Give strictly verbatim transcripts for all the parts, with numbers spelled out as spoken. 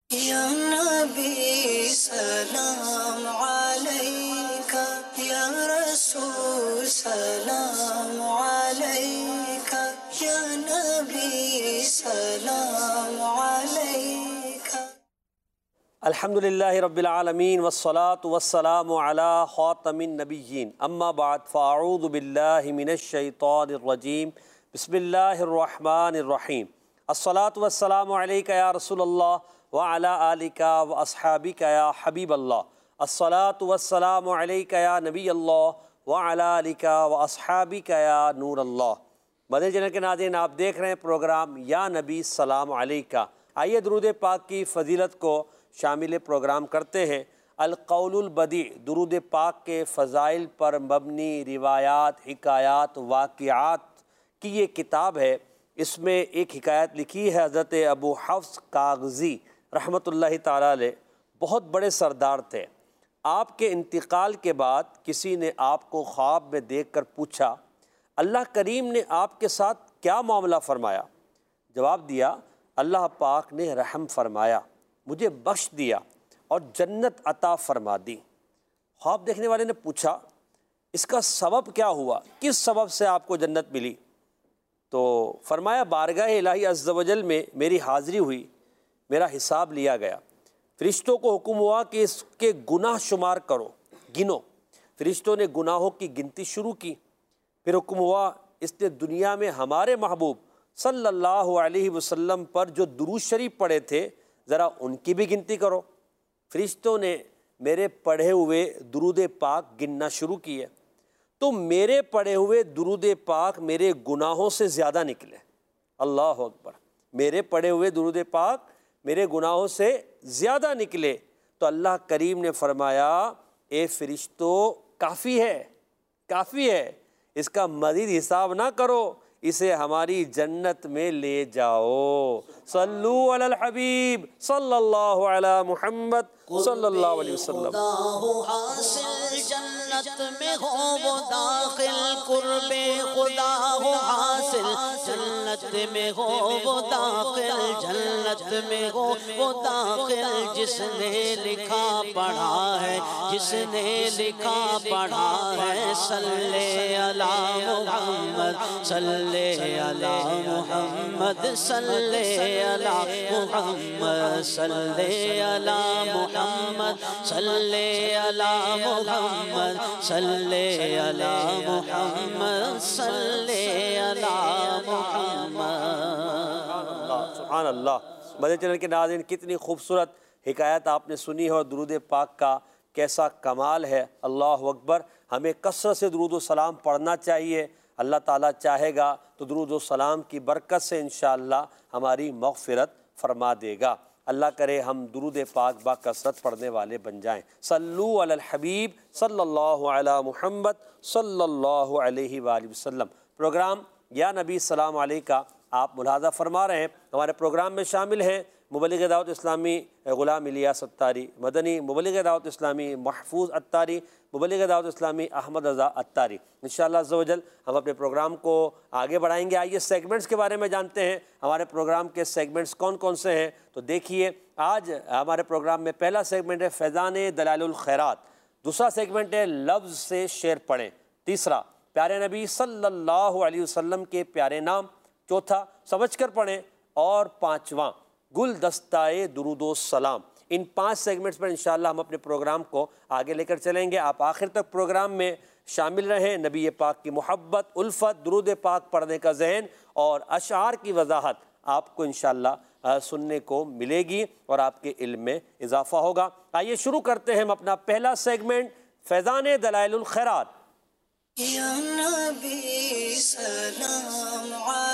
या नबी सलाम अलैका, या रसूल सलाम अलैका, या नबी सलाम अलैका। अल्हम्दुलिल्लाहि रब्बिल आलमीन वस्सलातु वस्सलामु अला खातमिन नबिय्यीन अम्मा बाद फ़अऊज़ु बिल्लाहि मिनश शैतानिर रजीम बिस्मिल्लाहिर रहमानिर रहीम। अस्सलातु वस्सलामु अलैका या रसूलल्लाह व अला आलिका व अस्हाबिका या हबीबल्लाह। अस्सलातु वस्सलामु अलैका या नबियल्लाह व अला आलिका व अस्हाबिका या नूरल्लाह। मदनी चैनल के नाज़रीन, आप देख रहे हैं प्रोग्राम या नबी सलाम अलैका। आइए दुरूद पाक की फ़जीलत को शामिल प्रोग्राम करते हैं। अल-क़ौलुल बदी दुरूद पाक के फ़ज़ाइल पर मबनी रिवायात, हिकायात, वाक़ियात की ये किताब है। इसमें एक हिकायत लिखी है हज़रत अबू हफ्स काग़ज़ी रहमतुल्लाहि ताला अलैह। बहुत बड़े सरदार थे। आपके इंतकाल के बाद किसी ने आपको ख्वाब में देखकर पूछा, अल्लाह करीम ने आपके साथ क्या मामला फ़रमाया? जवाब दिया, अल्लाह पाक ने रहम फरमाया, मुझे बख्श दिया और जन्नत अता फरमा दी। ख्वाब देखने वाले ने पूछा, इसका सबब क्या हुआ? किस सबब से आपको जन्नत मिली? तो फरमाया, बारगाह इलाही अज़्ज़ व जल में मेरी हाज़िरी हुई, मेरा हिसाब लिया गया। फ़रिश्तों को हुक्म हुआ कि इसके गुनाह शुमार करो, गिनो। फ़रिश्तों ने गुनाहों की गिनती शुरू की। फिर हुक्म हुआ, इसने दुनिया में हमारे महबूब सल्लल्लाहु अलैहि वसल्लम पर जो दुरूद शरीफ पढ़े थे, ज़रा उनकी भी गिनती करो। फ़रिश्तों ने मेरे पढ़े हुए दुरूद पाक गिनना शुरू किए, तो मेरे पढ़े हुए दुरूद पाक मेरे गुनाहों से ज़्यादा निकले। अल्लाह अकबर। मेरे पढ़े हुए दुरूद पाक मेरे गुनाहों से ज़्यादा निकले। तो अल्लाह करीम ने फरमाया, ए फ़रिश्तों, काफ़ी है, काफ़ी है, इसका मज़ीद हिसाब ना करो, इसे हमारी जन्नत में ले जाओ। सल्लू अलल हबीब सल्लल्लाहु अला मुहम्मद सल्लल्लाहु अलैहि वसल्लम। हासिल जन्नत में हो वो दाखिल, कुर्बे खुदा हो हासिल जन्नत में हो वो दाखिल, जन्नत में हो वो दाखिल, जिसने लिखा पढ़ा है, जिसने लिखा पढ़ा है। सल्ले अला मुहम्मद, सल्ले अला मुहम्मद, सल्ले अला मुहम्मद, सल्ले अला मुहम्मद, सल्ले अला मुहम्मद, सल्ले अला मुहम्मद, सल्ले अला मुहम्मद। सुभान अल्लाह। मदनी चैनल के नाज़रीन, कितनी खूबसूरत हिकायत आपने सुनी है और दुरूद पाक का कैसा कमाल है। अल्लाह अकबर। हमें कसरत से दुरूद व सलाम पढ़ना चाहिए। अल्लाह ताला चाहेगा तो दुरूद व सलाम की बरकत से इंशाअल्लाह हमारी मग़फ़िरत फरमा देगा। अल्लाह करे हम दुरूद पाक बा कसरत पढ़ने वाले बन जाएं। सल्लू अलल हबीब सल्लल्लाहु अला मुहम्मद सल्लल्लाहु अलैहि वसल्लम। प्रोग्राम या नबी सलाम अलैका आप मुलाज़ा फरमा रहे हैं। हमारे प्रोग्राम में शामिल हैं मुबल्लिग़ दावत इस्लामी ग़ुलाम इलियास अत्तारी, मदनी मुबल्लिग़ दावत इस्लामी महफूज़ अत्तारी, मुबल्लिग़ दावत इस्लामी अहमद रज़ा अत्तारी। इंशाअल्लाह अज़्ज़ व जल हम अपने प्रोग्राम को आगे बढ़ाएंगे। आइए सेगमेंट्स के बारे में जानते हैं। हमारे प्रोग्राम के सेगमेंट्स कौन कौन से हैं? तो देखिए, आज हमारे प्रोग्राम में पहला सेगमेंट है फ़ैज़ान दलाइलुल खैरात, दूसरा सेगमेंट है लफ्ज़ से शेर पढ़ें, तीसरा प्यारे नबी सल्लल्लाहु अलैहि वसल्लम के प्यारे नाम, चौथा समझ कर पढ़ें और पाँचवा गुलदस्ताए दुरूदो सलाम। इन पांच सेगमेंट्स पर इंशाअल्लाह हम अपने प्रोग्राम को आगे लेकर चलेंगे। आप आखिर तक प्रोग्राम में शामिल रहें। नबी पाक की मोहब्बत, उल्फत, दुरूद पाक पढ़ने का ज़हन और अशआर की वजाहत आपको इंशाअल्लाह सुनने को मिलेगी और आपके इल्म में इजाफा होगा। आइए शुरू करते हैं हम अपना पहला सेगमेंट, फ़ैज़ान दलाइलुल खैरात। या नबी सलाम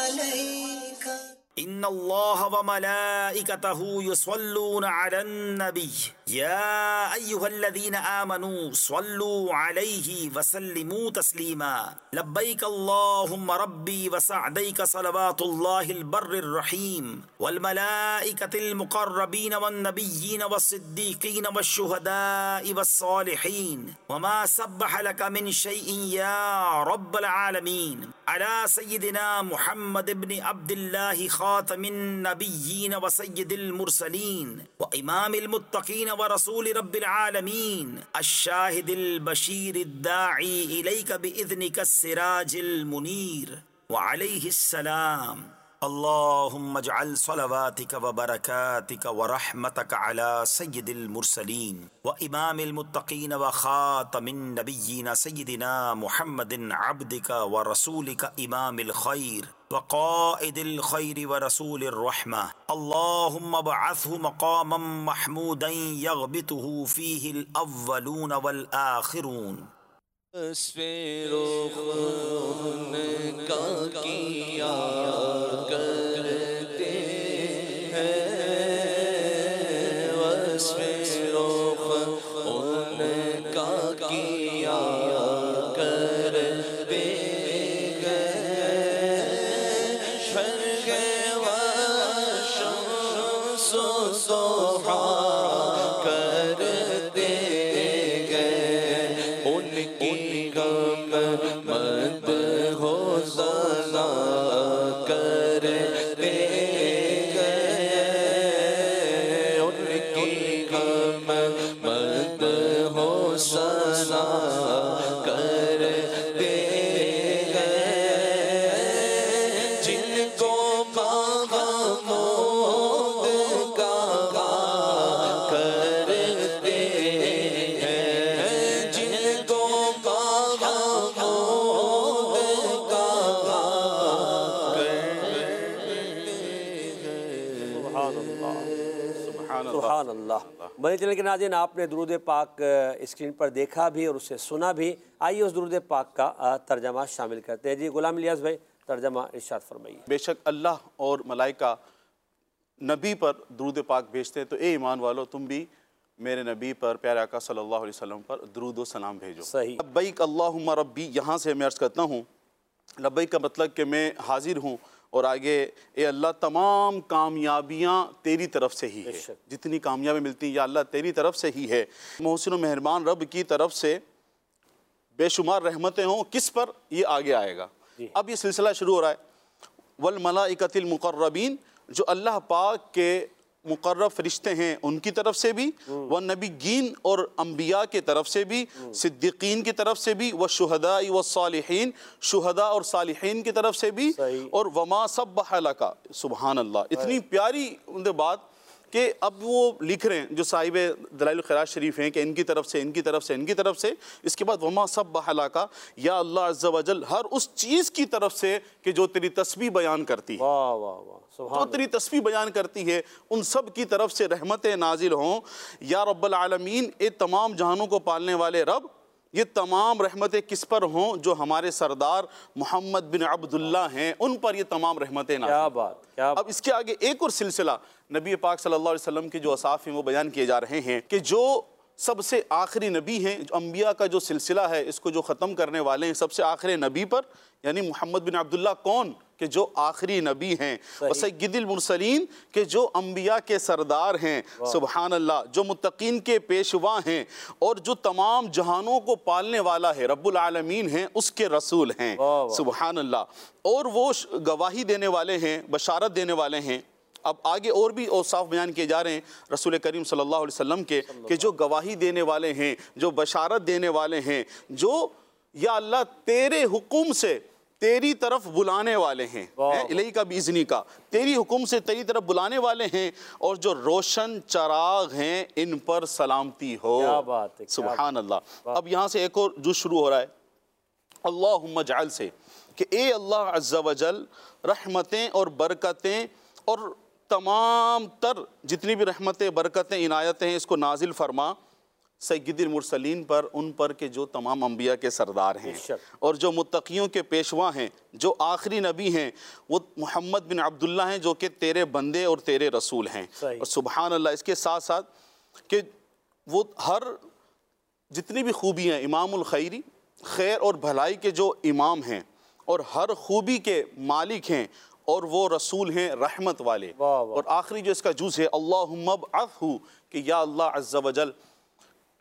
अलैका, इन्नल्लाह व मलाइकतहु युसल्लूना अलन नबी या अय्युहल्लज़ीना आमनू सल्लू अलैहि व सल्लिमू तस्लीमा। लब्बैक अल्लाहुम्मा रब्बी व सअदैक सलवातुल्लाहिल बर्रिर रहीम वल मलाइकतिल मुक़र्रबीन वन नबिय्यीन वस्सिद्दीक़ीन वश्शुहदाइ वस्सालिहीन वमा सब्बह लक मिन शैइन या रब्बल आलमीन अला सय्यिदिना मुहम्मद इब्न अब्दिल्लाह ख़ातमिन नबिय्यीन व सय्यिदिल मुरसलीन व इमामिल मुत्तक़ीन व रसूल रब्बिल आलमीन अश-शाहिदिल बशीरिद दाई इलैका बिइज़्निका सिराजिल मुनीर व अलैहिस्सलाम। अल्लाहुम्मा अजअल सलवातिका व बरकातिका व रहमतका अला सय्यिदिल मुरसलीन व इमामिल मुत्तक़ीन व ख़ातमिन नबिय्यीन सय्यिदिना मुहम्मदिन अब्दिका व रसूलिका इमामिल खैर व क़ाइदिल खैर व रसूलिर रहमा। अल्लाहुम्मा बअथहु मक़ामम महमूदन यग़बितुहु फ़ीहिल अव्वलून वल आख़िरून। का किया करते हैं वस्फ़ उनका किया करते हैं शर्क़ व शम्स ज़ोहा करते हैं उनकी मद हो सना करते गए उनकी मद हो सना करते गए जिनको महमूद का करते हैं जिनको सुभान अल्लाह। मदनी चैनल के नाज़रीन, आपने दुरूद पाक स्क्रीन पर देखा भी और उसे सुना भी। आइए उस दुरूद पाक का तर्जमा शामिल करते हैं। जी गुलाम इलियास भाई, तर्जमा इरशाद फरमाइए। बेशक अल्लाह और मलाइका नबी पर दुरूद पाक भेजते हैं, तो ए ईमान वालो तुम भी मेरे नबी पर, प्यारे आका सल्लल्लाहु अलैहि वसल्लम पर दुरूद व सलाम भेजो। सही। लब्बैक अल्लाहुम्मा रब्बी, यहाँ से मैं अर्ज़ करता हूँ लब्बैक का मतलब कि मैं हाजिर हूँ, और आगे ए अल्लाह तमाम कामयाबियाँ तेरी तरफ से ही है, जितनी कामयाबी मिलती हैं या अल्लाह तेरी तरफ से ही है। मोहसिन व मेहरबान रब की तरफ से बेशुमार रहमतें हों, किस पर, ये आगे आएगा। अब ये सिलसिला शुरू हो रहा है। वल मलाइकतिल मुक़र्रबीन, जो अल्लाह पाक के मुक़र्रब फरिश्ते हैं उनकी तरफ से भी, व नबीयीन और अम्बिया के तरफ से भी, सिद्दीकीन की तरफ से भी, व शुहदा व सालिहीन, शुहदा और सालिहीन की तरफ से भी, और वमा सब्बह लका। सुबहान अल्लाह, इतनी प्यारी बात कि अब वो लिख रहे हैं जो साहिब दलाइल ख़िरात शरीफ हैं कि इनकी तरफ से इनकी तरफ से इनकी तरफ से, इसके बाद वमा सब्बह लका, या अल्लाह अज़्ज़ा व जल हर उस चीज़ की तरफ से कि जो तेरी तस्बीह बयान करती है, वाह वाह वाह, जो तेरी तस्बीह बयान करती है, उन सब की तरफ से रहमतें नाजिल हों। या रब्बल आलमीन, ए तमाम जहानों को पालने वाले रब, ये तमाम रहमतें किस पर हों, जो हमारे सरदार मोहम्मद बिन अब्दुल्लाह हैं, उन पर ये तमाम रहमतें नाज़िल। क्या बात, क्या बात। अब इसके आगे एक और सिलसिला नबी पाक सल्लल्लाहु अलैहि वसल्लम के जो असाफ़ हैं वो बयान किए जा रहे हैं कि जो सबसे आखिरी नबी हैं, जो अम्बिया का जो सिलसिला है इसको जो ख़त्म करने वाले हैं, सबसे आखिरी नबी पर, यानी मोहम्मद बिन अब्दुल्लाह कौन, कि जो आखिरी नबी हैं, व सय्यिदिल मुरसलीन, के जो अम्बिया के सरदार हैं, सुबहान अल्लाह, जो मुत्तकीन के पेशवा हैं, और जो तमाम जहानों को पालने वाला है, रब्बुल आलमीन हैं, उसके रसूल हैं, सुबहान अल्लाह, और वो गवाही देने वाले हैं, बशारत देने वाले हैं। अब आगे और भी औसाफ बयान किए जा रहे हैं रसूल करीम सल्लल्लाहु अलैहि वसल्लम के, कि जो गवाही देने वाले हैं, जो बशारत देने वाले हैं, जो या अल्लाह तेरे हुक्म से तेरी तरफ बुलाने वाले हैं, इलाही का बिइज़्नी का, तेरी हुक्म से तेरी तरफ बुलाने वाले हैं, और जो रोशन चराग हैं इन पर सलामती हो। क्या बात है, सुभान अल्लाह। अब यहाँ से एक और जुज़ शुरू हो रहा है अल्लाहुम्मा जअल से, कि ए अल्लाह अज़्ज़ा व जल रहमतें और बरकतें और तमाम तर जितनी भी रहमतें बरकतें इनायतें हैं इसको नाजिल फरमा सय्यिदुल मुरसलीन पर, उन पर के जो तमाम अम्बिया के सरदार हैं, और जो मुत्तकियों के पेशवा हैं, जो आखिरी नबी हैं, वो मोहम्मद बिन अब्दुल्लाह हैं, जो कि तेरे बंदे और तेरे रसूल हैं। और सुबहान अल्लाह, इसके साथ साथ कि वो हर जितनी भी खूबियाँ, इमामुल खैरी, खैर और भलाई के जो इमाम हैं, और हर खूबी के मालिक हैं, और वो रसूल हैं रहमत वाले। और आखिरी जो इसका जुज़ है अल्लाहुम्मा बअथहु, कि या अल्लाह अज़्ज़ा व जल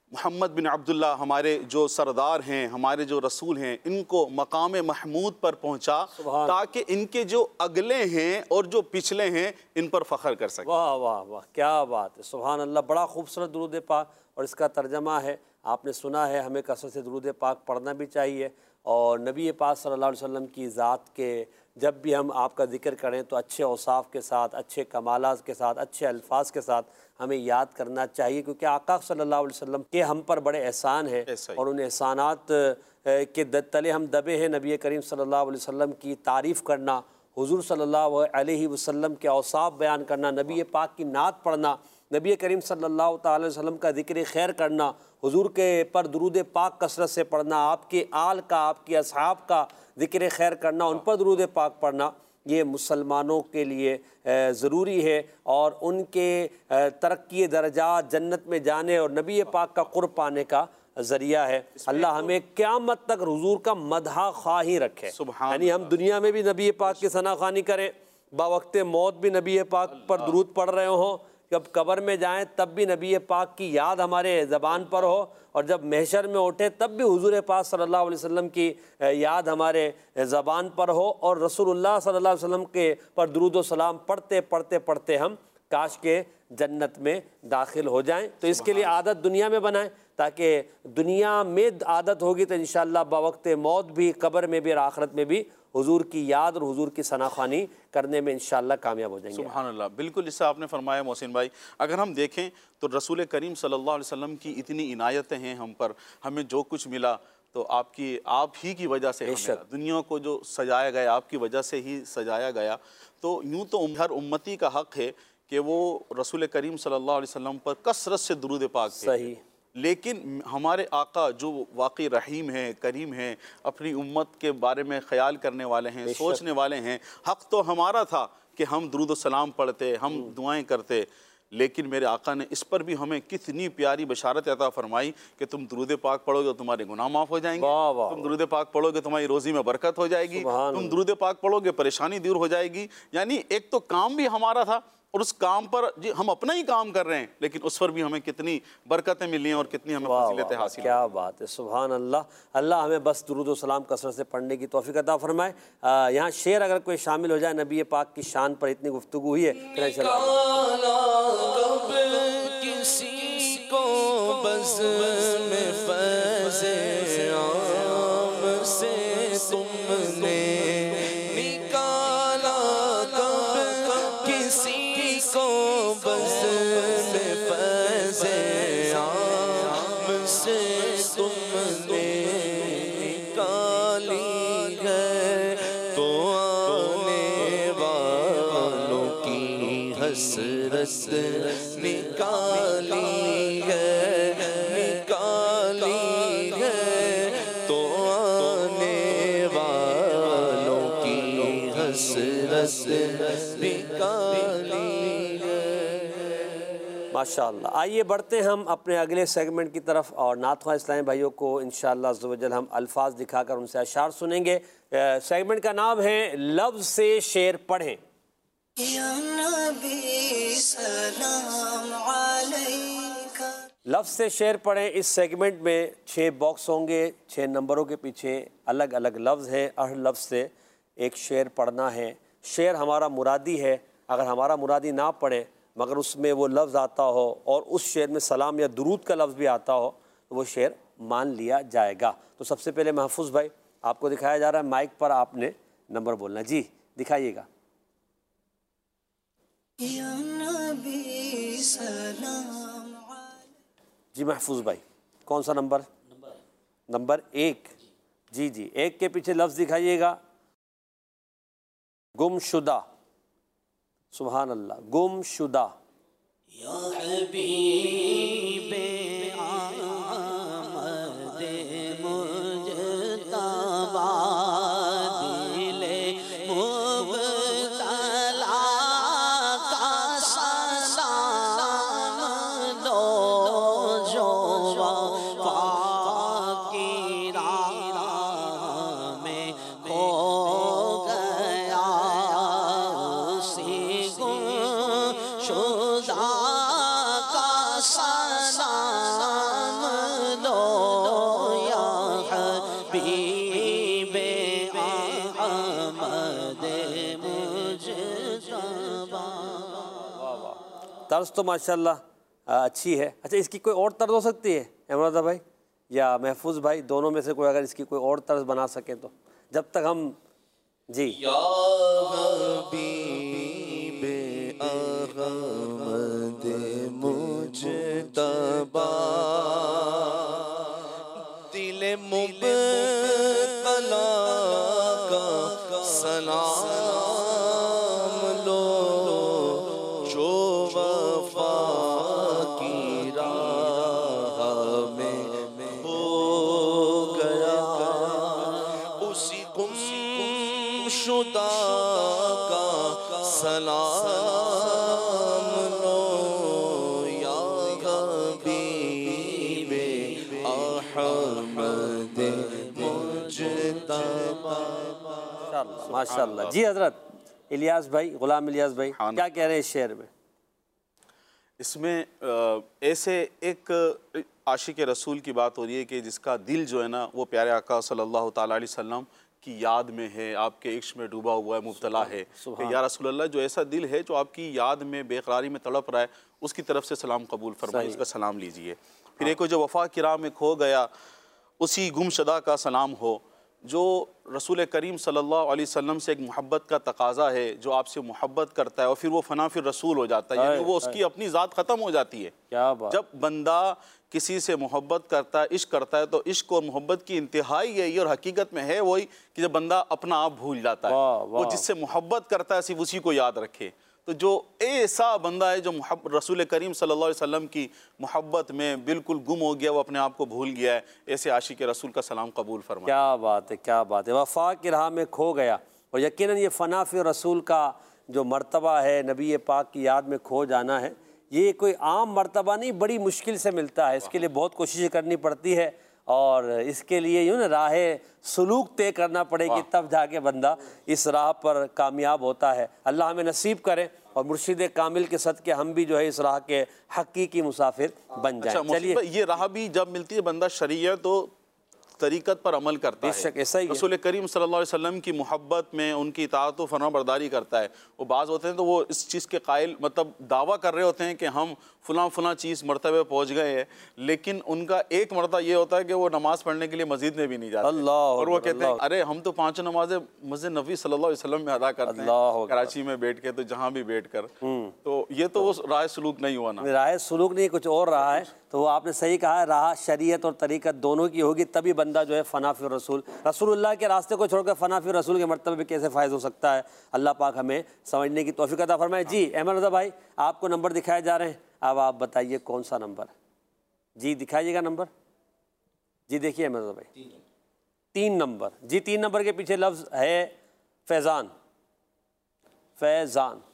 मोहम्मद बिन अब्दुल्ला हमारे जो सरदार हैं, हमारे जो रसूल हैं, इनको मकाम महमूद पर पहुंचा ताकि इनके जो अगले हैं और जो पिछले हैं इन पर फ़ख्र कर सकें। वाह वाह वाह, क्या बात है, सुभान अल्लाह। बड़ा खूबसूरत दुरूद पाक, और इसका तर्जमा है, आपने सुना है, हमें कसरत से दुरूद पाक पढ़ना भी चाहिए। और नबी पाक सल्लल्लाहु अलैहि वसल्लम की ज़ात के जब भी हम आपका ज़िक्र करें तो अच्छे औसाफ के साथ, अच्छे कमालात के साथ, अच्छे अल्फाज के साथ हमें याद करना चाहिए, क्योंकि आका सल्लल्लाहु अलैहि वसल्लम के हम पर बड़े एहसान हैं और उन एहसानात के तले हम दबे हैं। नबी करीम सल्लल्लाहु अलैहि वसल्लम की तारीफ़ करना, हुज़ूर सल्लल्लाहु अलैहि वसल्लम के औसाफ बयान करना, नबी पाक की नात पढ़ना, नबी करीम सल्लल्लाहु अलैहि वसल्लम का ज़िक्र खैर करना, हुज़ूर के पर दुरूद पाक कसरत से पढ़ना, आपके आल का, आपके असहाब का ज़िक्र खैर करना, उन पर दुरूद पाक पढ़ना, ये मुसलमानों के लिए ज़रूरी है और उनके तरक्की दर्जात, जन्नत में जाने और नबी पाक का क़ुर्ब पाने का ज़रिया है। अल्लाह हमें क़यामत तक हुज़ूर का मदहा ख़्वाही रखे, यानी हम दुनिया में भी नबी पाक की सना ख़्वानी करें, बावक़्त मौत भी नबी पाक पर दुरूद पढ़ रहे हों, जब कब्र में जाएं तब भी नबी पाक की याद हमारे ज़बान पर हो, और जब महशर में उठे तब भी हुज़ूर पाक सल्लल्लाहु अलैहि वसल्लम की याद हमारे ज़बान पर हो, और रसूलुल्लाह सल्लल्लाहु अलैहि वसल्लम के पर दुरूद व सलाम पढ़ते पढ़ते पढ़ते हम काश के जन्नत में दाखिल हो जाएं। तो इसके लिए आदत दुनिया में बनाएं, ताकि दुनिया में आदत होगी तो इंशाअल्लाह बवक्त मौत भी, कब्र में भी और आखिरत में भी हुजूर की याद और हुजूर की सनाख़्वानी करने में इंशाअल्लाह कामयाब हो जाएंगे। सुभान अल्लाह, बिल्कुल इससे आपने फरमाया मोहसिन भाई। अगर हम देखें तो रसूल करीम सल्लल्लाहु अलैहि वसल्लम की इतनी इनायतें हैं हम पर, हमें जो कुछ मिला तो आपकी आप ही की वजह से हमें मिला। दुनिया को जो सजाया गया आपकी वजह से ही सजाया गया। तो यूँ तो हर उम्मती का हक़ है कि वो रसूल करीम सल्लल्लाहु अलैहि वसल्लम पर कसरत से दुरूद पाक सही, लेकिन हमारे आका जो वाकई रहीम हैं, करीम हैं, अपनी उम्मत के बारे में ख्याल करने वाले हैं, सोचने वाले हैं, हक़ तो हमारा था कि हम दुरूद व सलाम पढ़ते, हम दुआएं करते, लेकिन मेरे आका ने इस पर भी हमें कितनी प्यारी बशारत अता फरमाई कि तुम दुरूद पाक पढ़ोगे तो तुम्हारे गुनाह माफ़ हो जाएंगे, तुम दुरूद पाक पढ़ोगे तुम्हारी रोज़ी में बरकत हो जाएगी, तुम दुरूद पाक पढ़ोगे परेशानी दूर हो जाएगी। यानी एक तो काम भी हमारा था और उस काम पर जी हम अपना ही काम कर रहे हैं, लेकिन उस पर भी हमें कितनी बरकतें मिली हैं और कितनी हमें फजीलतें हासिल। क्या बात है, सुभान अल्लाह। अल्लाह हमें बस दुरूद व सलाम कसरत से पढ़ने की तौफीक अता फरमाए। यहाँ शेर अगर कोई शामिल हो जाए, नबी पाक की शान पर इतनी गुफ्तगू हुई है, किसी को बस में फैज़े आम से तुमने निकाला, कब किसी को बस में फैज़े आम से तुमने निकाली है, तो आने वालों की हसरत निकाली है, निकाली है, तो आने वालों की हसरत निकाली है। माशाअल्लाह। आइए बढ़ते हम अपने अगले सेगमेंट की तरफ, और नातख़्वाह इस्लामी भाइयों को इंशाअल्लाह अज़्ज़ व जल हम अल्फाज दिखाकर उनसे अशार सुनेंगे। सेगमेंट का नाम है लफ्ज़ से शेर पढ़ें। या नबी सलाम अलैका। लफ्ज़ से शेर पढ़ें। इस सेगमेंट में छः बॉक्स होंगे, छः नंबरों के पीछे अलग अलग लफ्ज़ हैं। हर लफ्ज़ से एक शेर पढ़ना है। शेर हमारा मुरादी है, अगर हमारा मुरादी ना पढ़े मगर उसमें वो लफ्ज़ आता हो और उस शेर में सलाम या दुरूद का लफ्ज़ भी आता हो तो वो शेर मान लिया जाएगा। तो सबसे पहले महफूज भाई, आपको दिखाया जा रहा है माइक पर, आपने नंबर बोलना। जी दिखाइएगा। या नबी सलाम। जी महफूज भाई, कौन सा नंबर? नंबर एक। जी जी, एक के पीछे लफ्ज़ दिखाइएगा। गुमशुदा। सुभान अल्लाह, गुमशुदा। या हबीबे आमद मुजतबा, दिले मुबतला का सलाम दो, जो वफा की राह में खो गया, उसी गुम शुदा तर्ज तो माशाल्लाह अच्छी है। अच्छा, इसकी कोई और तर्ज हो सकती है इमरान भाई या महफूज भाई, दोनों में से कोई अगर इसकी कोई और तर्ज बना सके तो, जब तक हम जी या हबीबे अहमद मुजतबा दिल मुबतला का सलाम लो, जो वफा की राह में हो गया, उसी गुमशुदा का सलाम लो, या हबीबे अहमद मुजतबा। माशाल्लाह। जी हजरत इलियास भाई, गुलाम इलियास भाई, हाँ। क्या कह रहे हैं इस शेर में? इसमें ऐसे एक आशिक रसूल की बात हो रही है कि जिसका दिल जो है ना वो प्यारे आका सल्लल्लाहु ताला अलैहि वसल्लम की याद में है, आपके इश्क में डूबा हुआ है, मुब्तला है कि या रसूल अल्लाह, जो ऐसा दिल है जो आपकी याद में बेकरारी में तड़प रहा है, उसकी तरफ से सलाम कबूल फरमाइए, उसका सलाम लीजिए। फिर एक जो वफ़ा की राह में खो गया, उसी गुमशदा का सलाम हो, जो रसूल करीम सल्लल्लाहु अलैहि वसल्लम से एक मोहब्बत का तकाजा है, जो आपसे मोहब्बत करता है और फिर वो फना फिर रसूल हो जाता है, यानी वो उसकी अपनी ज़ात ख़त्म हो जाती है। क्या बात। जब बंदा किसी से मोहब्बत करता है, इश्क करता है, तो इश्क और मोहब्बत की इंतहाई यही और हकीकत में है वही कि जब बंदा अपना आप भूल जाता है, वो जिससे मोहब्बत करता है सिर्फ उसी को याद रखे। तो जो ऐसा बंदा है जो रसूल करीम सल्लल्लाहु अलैहि वसल्लम की मोहब्बत में बिल्कुल गुम हो गया, वो अपने आप को भूल गया है, ऐसे आशिक रसूल का सलाम कबूल फरमाए। क्या बात है, क्या बात है। वफ़ा की राह में खो गया, और यकीनन ये फ़ना फ़ी रसूल का जो मर्तबा है, नबी पाक की याद में खो जाना है, ये कोई आम मर्तबा नहीं, बड़ी मुश्किल से मिलता है। इसके लिए बहुत कोशिश करनी पड़ती है, और इसके लिए यूँ ना राह सलूक तय करना पड़ेगी, तब जाके बंदा इस राह पर कामयाब होता है। अल्लाह हमें नसीब करे, और मुर्शिद कामिल के सदके हम भी जो है इस राह के हकीकी मुसाफिर बन जाएं। अच्छा, चलिए, ये राह भी जब मिलती है, बंदा शरीयत तो तरीक़त पर अमल करता है, ऐसा ही रसूल करीम सल्लल्लाहु अलैहि वसल्लम की मोहब्बत में उनकी इताअत व फरमाबरदारी करता है। वो बाज़ होते हैं तो वो इस चीज़ के कायल, मतलब दावा कर रहे होते हैं कि हम फ़लाँ फ़लाँ चीज़ मरतबे पहुँच गए हैं, लेकिन उनका एक मरतबा ये होता है कि वो नमाज़ पढ़ने के लिए मस्जिद में भी नहीं जाते, और वो कहते हैं अरे हम तो पाँचों नमाज़ें मस्जिद नबी सल्लल्लाहु अलैहि वसल्लम में अदा करते हैं, कराची में बैठ के, तो जहाँ भी बैठ कर। तो ये तो वो राह सलूक नहीं हुआ ना, राह सलूक नहीं, कुछ और रहा है। तो वो आपने सही कहा है, राह शरीयत और तरीक़त दोनों की होगी, तभी बंदा जो है फ़ना फ़ी रसूल, रसूलुल्लाह के रास्ते को छोड़कर फ़ना फ़ी रसूल के मर्तबे पे कैसे फ़ायज़ हो सकता है। अल्लाह पाक हमें समझने की तौफ़ीक़ अता फरमाए। जी अहमद रज़ा भाई, आपको नंबर दिखाए जा रहे हैं, अब आप बताइए कौन सा नंबर। जी दिखाइएगा नंबर। जी देखिए अहमद रज़ा भाई, तीन नंबर। जी तीन नंबर के पीछे लफ्ज़ है फैज़ान। फैज़ान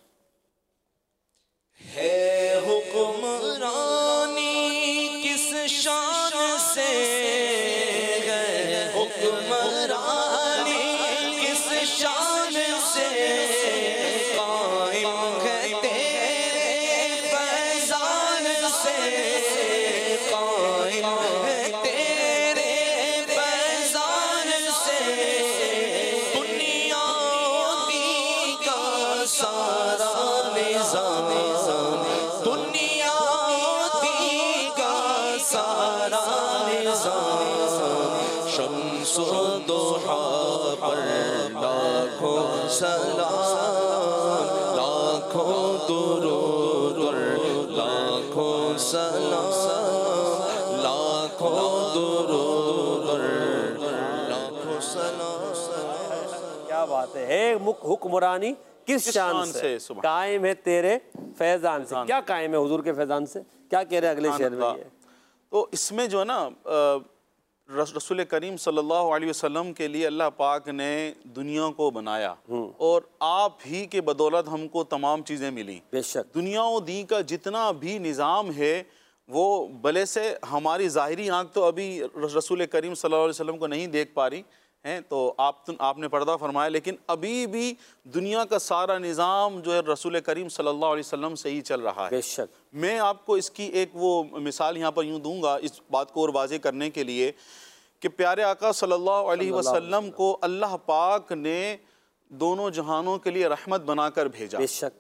है हुक्मरानी किस शान से है, हुक्मरानी किस शान से कायम है तेरे फैज़ान से, कायम है तेरे फैज़ान से, दुनिया दी का सारा निज़ाम, दुनिया दी का सारा निज़ाम, शम्सो दुहा पर लाखों सलाम, लाखों दुरूद लाखों सलाम, लाखों दुरूद लाखों सलाम। क्या बात है। है हुक्मरानी किस शान से, से कायम है तेरे फैज़ान से। क्या कायम है हुजूर के फैज़ान से, क्या कह रहे हैं अगले शेर में ये? तो इसमें जो है ना, रसूल करीम सल्लल्लाहु अलैहि वसल्लम के लिए अल्लाह पाक ने दुनिया को बनाया, और आप ही के बदौलत हमको तमाम चीज़ें मिली। बेशक दुनिया और दी का जितना भी निज़ाम है, वो भले से हमारी ज़ाहिरी आँख तो अभी रसूल करीम सल्लल्लाहु अलैहि वसल्लम को नहीं देख पा रही हैं, तो आप आपने पर्दा फरमाया, लेकिन अभी भी दुनिया का सारा निज़ाम जो है रसूल करीम सल्लल्लाहु अलैहि वसल्लम से ही चल रहा है। बेशक मैं आपको इसकी एक वो मिसाल यहाँ पर यूँ दूंगा, इस बात को और वाज़े करने के लिए, कि प्यारे आका सल्लल्लाहु अलैहि वसल्लम को अल्लाह पाक ने दोनों जहानों के लिए रहमत बनाकर भेजा। बेशक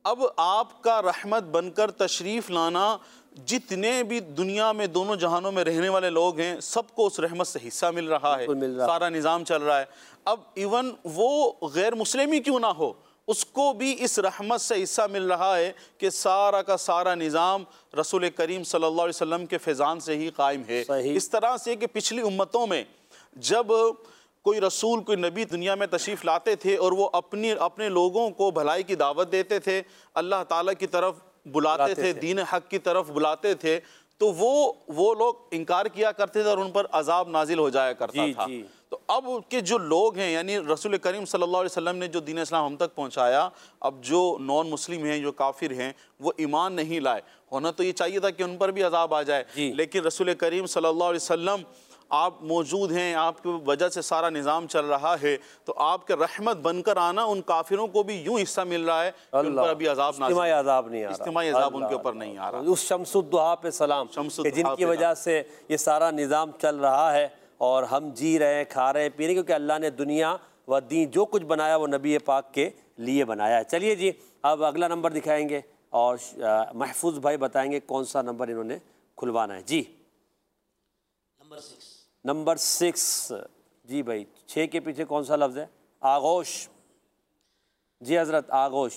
अब आपका रहमत बनकर तशरीफ़ लाना, जितने भी दुनिया में दोनों जहानों में रहने वाले लोग हैं सबको उस रहमत से हिस्सा मिल रहा है, मिल रहा। सारा निज़ाम चल रहा है। अब इवन वो गैर मुस्लिम ही क्यों ना हो, उसको भी इस रहमत से हिस्सा मिल रहा है कि सारा का सारा निज़ाम रसूल करीम सल्लल्लाहु अलैहि वसल्लम के फैज़ान से ही कायम है। इस तरह से कि पिछली उम्मतों में जब कोई रसूल कोई नबी दुनिया में तशरीफ़ लाते थे और वो अपनी अपने लोगों को भलाई की दावत देते थे, अल्लाह ताला की तरफ बुलाते थे, दीन हक की तरफ बुलाते थे, तो वो वो लोग इनकार किया करते थे और उन पर अजाब नाजिल हो जाया करता जी, था। जी। तो अब के जो लोग हैं, यानी रसूल करीम सल्लल्लाहु अलैहि वसल्लम ने जो दीन इस्लाम हम तक पहुंचाया, अब जो नॉन मुस्लिम हैं, जो काफिर हैं, वो ईमान नहीं लाए। होना तो ये चाहिए था कि उन पर भी अजाब आ जाए, लेकिन रसूल करीम सल्लल्लाहु अलैहि वसल्लम आप मौजूद हैं, आपकी वजह से सारा निज़ाम चल रहा है, तो आपके रहमत बनकर आना उन काफिरों को भी यूं हिस्सा मिल रहा है कि उन पर अभी अजाब इज्तिमाई अजाब नहीं आ रहा, इज्तिमाई अजाब उनके ऊपर नहीं आ रहा। उस शम्सुद्दुहा पे सलाम शम्सुद्दुहा कि जिनकी पे वजह से ये सारा निज़ाम चल रहा है और हम जी रहे हैं, खा रहे हैं, पी रहे हैं, क्योंकि अल्लाह ने दुनिया व दीन जो कुछ बनाया वो नबी पाक के लिए बनाया है। चलिए जी, अब अगला नंबर दिखाएंगे और महफूज भाई बताएंगे कौन सा नंबर इन्होंने खुलवाना है। जी नंबर सिक्स। नंबर सिक्स जी भाई, छः के पीछे कौन सा लफ्ज़ है? आगोश। जी हज़रत, आगोश।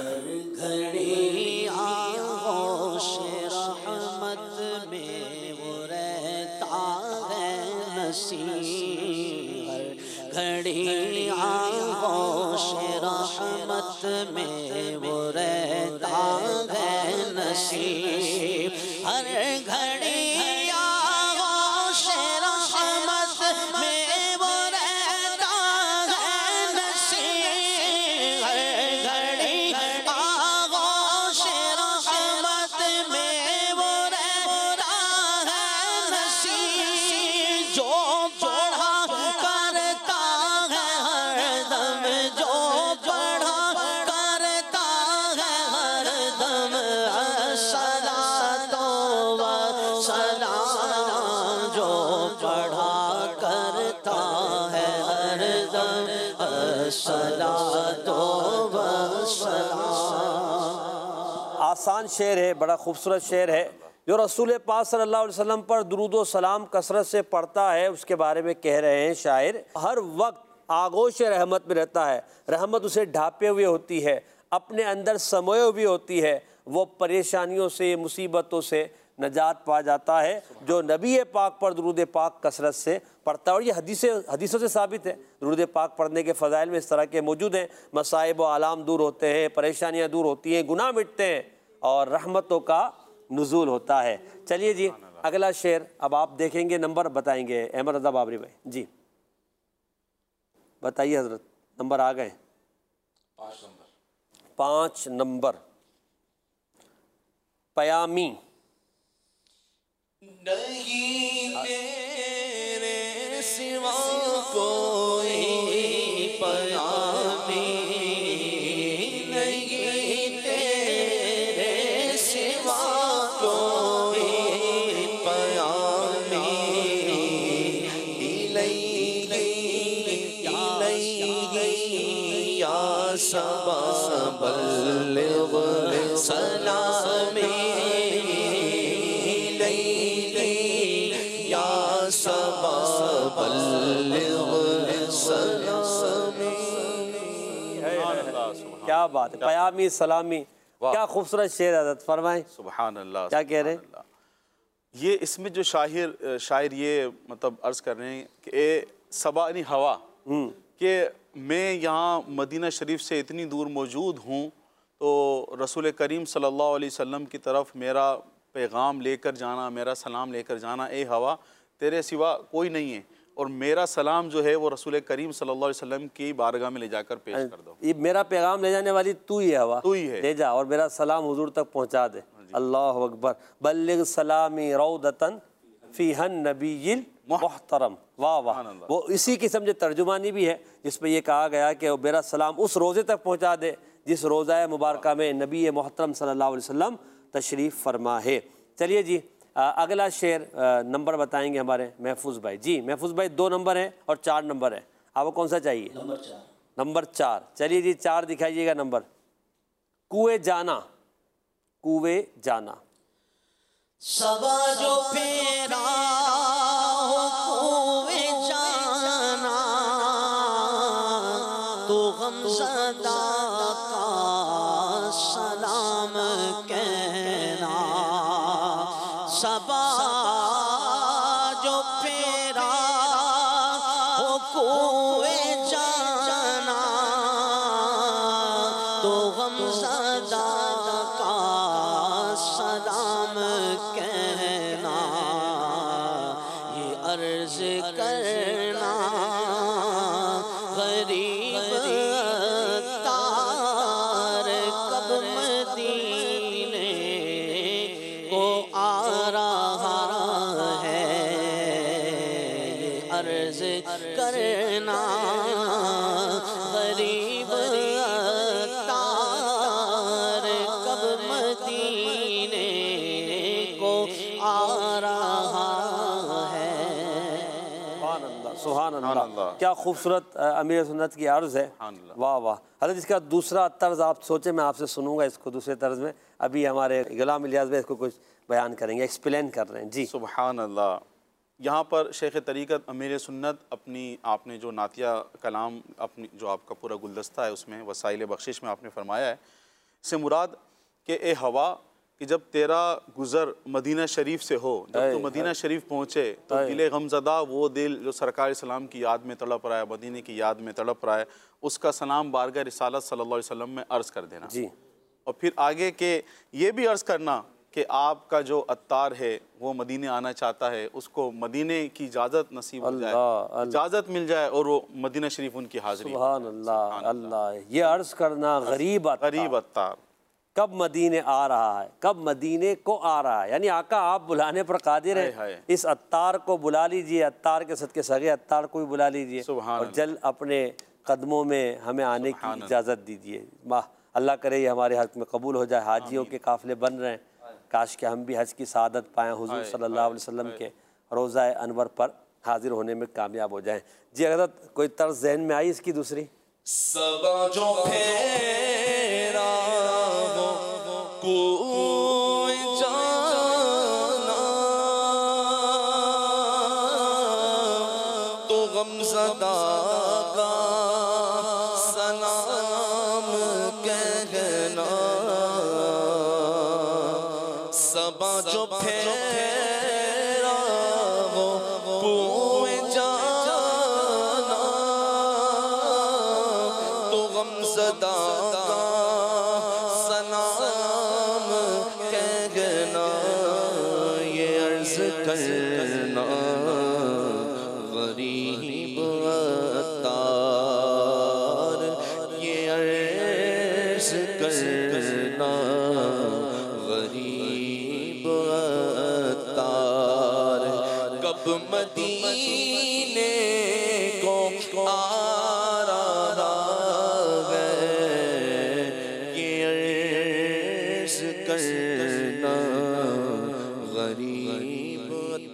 घड़ी आगोश रहमत में वो रहता है नसीब, हर घड़ी आगोश रहमत में वो रहता है नसीब, हर घड़ी आसान शेर है, बड़ा खूबसूरत शेर है। जो रसूल पाक सल्लल्लाहु अलैहि वसल्लम पर दुरूद व सलाम कसरत से पढ़ता है उसके बारे में कह रहे हैं शायर, हर वक्त आगोश रहमत में रहता है, रहमत उसे ढापे हुए होती है, अपने अंदर समोए हुई होती है, वो परेशानियों से मुसीबतों से नजात पा जाता है जो नबी पाक पर दुरूद पाक कसरत से पढ़ता है। और ये हदीसें हदीसों से साबित है, दुरूद पाक पढ़ने के फ़ज़ाइल में इस तरह के मौजूद हैं। मसाइब व आलाम दूर होते हैं, परेशानियाँ दूर होती हैं, गुनाह मिटते हैं और रहमतों का नुज़ूल होता है। चलिए जी, अगला शेर अब आप देखेंगे, नंबर बताएंगे अहमद रज़ा बाबरी भाई। जी बताइए हज़रत, नंबर आ गए? पाँच नंबर। पाँच नंबर। पयामी। नहीं तेरे सिवा कोई पयामी, नहीं तेरे सिवा कोई पयामी, इलैहि इलैहि या सबब बल्लिग़ सलामी, क्या बात है, पयामी सलामी, क्या खूबसूरत शेर हज़रत, फरमाएं। सुभान अल्लाह। क्या कह रहे हैं? ये इसमें जो शायर शायर ये मतलब अर्ज कर रहे हैं कि ए सबा यानी हवा, कि मैं यहाँ मदीना शरीफ से इतनी दूर मौजूद हूँ तो रसूल करीम सल्लल्लाहु अलैहि वसल्लम की तरफ मेरा पैगाम लेकर जाना, मेरा सलाम लेकर जाना, ए हवा तेरे सिवा कोई नहीं है, और मेरा सलाम जो है वो रसूल करीम सल्लल्लाहु अलैहि वसल्लम की बारगाह में ले जाकर पेश कर दो। ये मेरा पैगाम ले जाने वाली तू ही है हवा, तू ही है, ले जा और मेरा सलाम हुजूर तक पहुंचा दे। अल्लाह अकबर। बल्लिग सलामी रौदतन फ़ीहन नबीयिल मुहतरम। वाह वाह, वो इसी किस्म से तर्जुमानी भी है जिसमें ये कहा गया कि मेरा सलाम उस रोज़े तक पहुंचा दे जिस रोज़ा मुबारका में नबी मोहतरम सल्लल्लाहु अलैहि वसल्लम तशरीफ़ फरमा है। चलिए जी, आ, अगला शेर आ, नंबर बताएंगे हमारे महफूज भाई। जी महफूज भाई, दो नंबर है और चार नंबर है, आपको कौन सा चाहिए? नंबर चार। नंबर चार। चलिए जी, चार दिखाइएगा नंबर। कुएं जाना, कुएं जाना। सबा जो फेरा हो कुएं जाना, तो गमज़दा का सलाम कहना। सबा जो फेरा हो कुएं जाना, तो गमज़दा का सलाम कहना। ये अर्ज़ करना गरीब तार कब मदीने को आ रहा है। ये अर्ज़ करना गरीब तार कब मदीने को आ रहा है। सुभान अल्लाह, सुभान सुभान अल्लाह। अल्लाह। क्या खूबसूरत अमीर सुन्नत की अर्ज़ है। सुभान अल्लाह। वाह वाह। हज़रत इसका दूसरा तर्ज आप सोचे, मैं आपसे सुनूंगा इसको दूसरे तर्ज में। अभी हमारे गुलाम इलियास भाई इसको कुछ बयान करेंगे, एक्सप्लेन कर रहे हैं जी। सुभान अल्लाह। यहाँ पर शेख तरीक़त अमीर सुन्नत अपनी, आपने जो नातिया कलाम अपनी जो आपका पूरा गुलदस्ता है उसमें वसाइल बख्शिश में आपने फरमाया है, इससे मुराद कि ए हवा कि जब तेरा गुज़र मदीना शरीफ से हो, जब तो मदीना शरीफ पहुँचे तो दिल गमज़दा, वो दिल जो सरकार सलाम की याद में तड़प रहा है, मदीने की याद में तड़प रहा है, उसका सलाम बारगाह रिसालत सल्लल्लाहु अलैहि वसल्लम में अर्ज़ कर देना जी। और फिर आगे के ये भी अर्ज़ करना कि आपका जो अत्तार है वो मदीने आना चाहता है, उसको मदीने की इजाज़त नसीब हो जाए, अल्लाह, इजाज़त मिल जाए और वो मदीना शरीफ उनकी हाज़िरी। सुभान अल्लाह, अल्लाह। ये अर्ज़ करना गरीब अत्तार, गरीब अत्तार कब मदीने आ रहा है, कब मदीने को आ रहा है। यानी आका आप बुलाने पर कादिर हाय है। हाय। इस अत्तार को बुला लीजिए, अत्तार के सदके सगे अत्तार को भी बुला लीजिए सुभान और जल्द अपने कदमों में हमें आने की इजाज़त दीजिए। वाह, अल्लाह करे ये हमारे हक़ में कबूल हो जाए। हाजियों के काफ़िले बन रहे हैं, काश के हम भी हज की सादत पाएँ, हुज़ूर सल्लल्लाहु अलैहि वसल्लम के रोज़ा अनवर पर हाजिर होने में कामयाब हो जाएं। जी हज़रत कोई तर्ज ज़हन में आई इसकी दूसरी? सबा जो फेरा हो कुएं जाना, तो गमज़दा का सलाम कहना। सबा जो फेरा हो कुएं जाना, तो गमज़दा का सलाम कहना। ये अर्ज़ करना गरीब अत्तार, ये अर्ज़ करना गरीब अत्तार कब मदीने को आ रहा है। ये अर्ज़ करना गरीब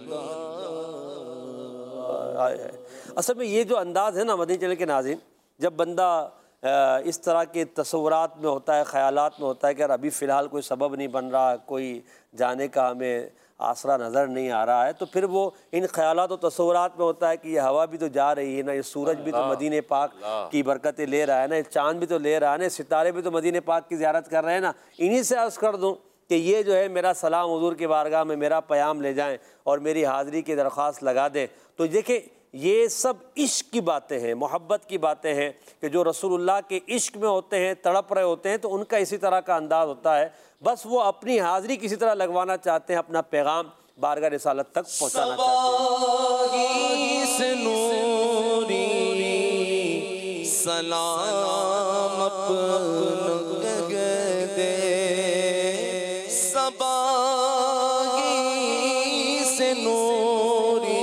अत्तार। असल में ये जो अंदाज़ है ना मदीने चले के नाज़रीन, जब बंदा अ, इस तरह के तसव्वुरात में होता है, ख़यालात में होता है कि यार अभी फ़िलहाल कोई सबब नहीं बन रहा, कोई जाने का हमें आसरा नज़र नहीं आ रहा है, तो फिर वो इन ख़यालात और तसव्वुरात में होता है कि ये हवा भी तो जा रही है ना, ये सूरज भी तो मदीने पाक की बरकतें ले रहा है ना, ये चाँद भी तो ले रहा है ना, सितारे भी तो मदीने पाक की ज़ियारत कर रहे हैं ना। इन्हीं से अर्ज़ कर दूँ कि ये जो है मेरा सलाम हुज़ूर की बारगाह में मेरा प्याम ले जाएँ और मेरी हाज़िरी की दरख्वास्त लगा दें। तो देखिए ये सब इश्क की बातें हैं, मोहब्बत की बातें हैं कि जो रसूलुल्लाह के इश्क में होते हैं, तड़प रहे होते हैं, तो उनका इसी तरह का अंदाज़ होता है। बस वो अपनी हाज़िरी किसी तरह लगवाना चाहते हैं, अपना पैगाम बारगाह रिसालत तक पहुँचाना चाहते हैं। सलाम अपना दे, सबागी से नूरी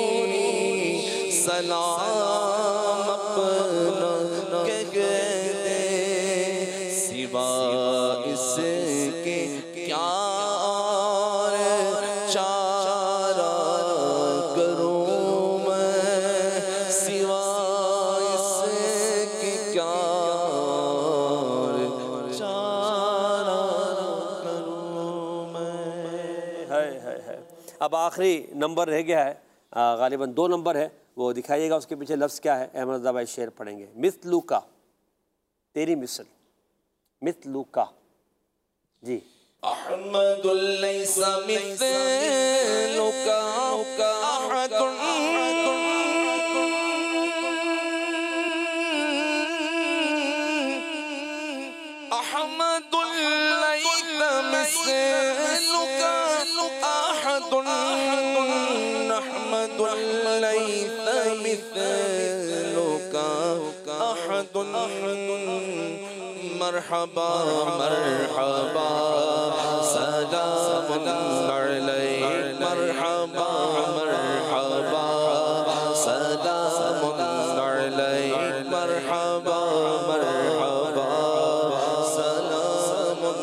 सलाम अपना कह दे। सिवा इसके क्या और चारा करूं मैं, सिवा इसके क्या और चारा अब आखिरी नंबर रह गया है, गालिबन दो नंबर है, वो दिखाइएगा। उसके पीछे लफ्ज़ क्या है? अहमद रज़ा भाई शेर पढ़ेंगे। मिथलू का, तेरी मिसल, मिथलू का जी। अहमदुल लैसा मिथलुका अहदुन अहमदुल लैसा मिथलुका अहदुन अहमदुल लैसा मिथलुका अहदुन मरहबा मरहबा सलामुन अलैक मरहबा मरहबा सलामुन अलैक मरहबा मरहबा सलामुन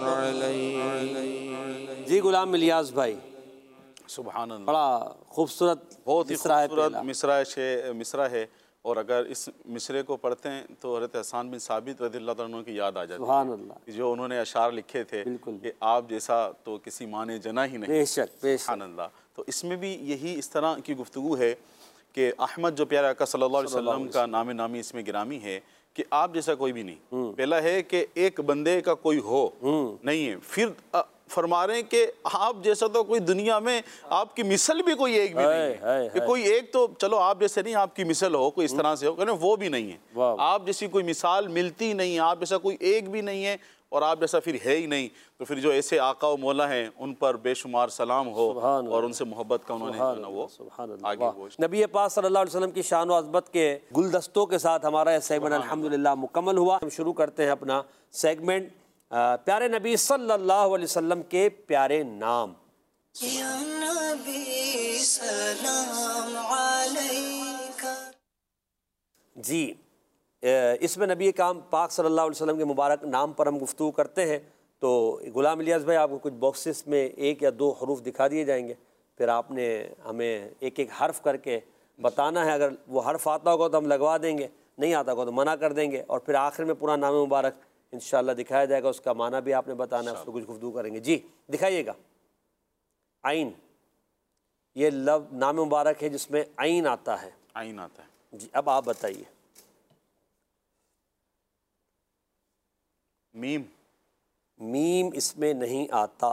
अलैक। जी गुलाम इलियास भाई, सुभान अल्लाह, बड़ा खूबसूरत बहुत ही मिसरा है खूबसूरत पहला। मिसरा शे मिसरा है। और अगर इस मिसरे को पढ़ते हैं तो हज़रत हसन बिन साबित रज़ियल्लाहु ताला अन्हु की याद आ जाती सुभान अल्लाह, है, जो उन्होंने अशार लिखे थे बिल्कुल। कि आप जैसा तो किसी माँ ने जना ही नहीं। बेशक बेशक। सुभान अल्लाह। तो इसमें भी यही इस तरह की गुफ्तगू है कि अहमद जो प्यारे आका सल्लल्लाहु अलैहि वसल्लम का नाम नामी इसमें गिरामी है कि आप जैसा कोई भी नहीं। पहला है कि एक बंदे का कोई हो नहीं है, फिर फरमा रहे हैं कि आप जैसा तो कोई दुनिया में आपकी मिसल भी कोई एक भी नहीं है, है, कि कोई एक तो चलो आप जैसे नहीं, आपकी मिसल हो कोई इस तरह से हो, कहने वो भी नहीं है। आप जैसी कोई मिसाल मिलती नहीं, आप जैसा कोई एक भी नहीं है और आप जैसा फिर है ही नहीं। तो फिर जो ऐसे आका व मौला हैं उन पर बेशुमार सलाम हो और उनसे मोहब्बत का उन्होंने वो आगे वो नबी पाक सल्लल्लाहु अलैहि वसल्लम की शान व अज़मत के गुलदस्तों के साथ हमारा यह सेगमेंट अल्हम्दुलिल्लाह मुकम्मल हुआ। हम शुरू करते हैं अपना सेगमेंट प्यारे नबी सल्लल्लाहु अलैहि वसल्लम के प्यारे नाम। या नबी सलाम अलैका। जी, इसमें नबी काम पाक सल्लल्लाहु अलैहि वसल्लम के मुबारक नाम पर हम गुफ्तगू करते हैं। तो गुलाम इलियास भाई, आपको कुछ बॉक्सेस में एक या दो हरूफ दिखा दिए जाएंगे, फिर आपने हमें एक एक हर्फ करके बताना है। अगर वो हर्फ आता होगा तो हम लगवा देंगे, नहीं आता होगा तो मना कर देंगे, और फिर आखिर में पूरा नाम मुबारक इंशाअल्लाह दिखाया जाएगा। उसका माना भी आपने बताना है, उस पर कुछ गुफ्तगू करेंगे। जी दिखाइएगा। आइन, ये लव नाम मुबारक है जिसमें आइन आता है। आइन आता है जी, अब आप बताइए। मीम, मीम इसमें नहीं आता,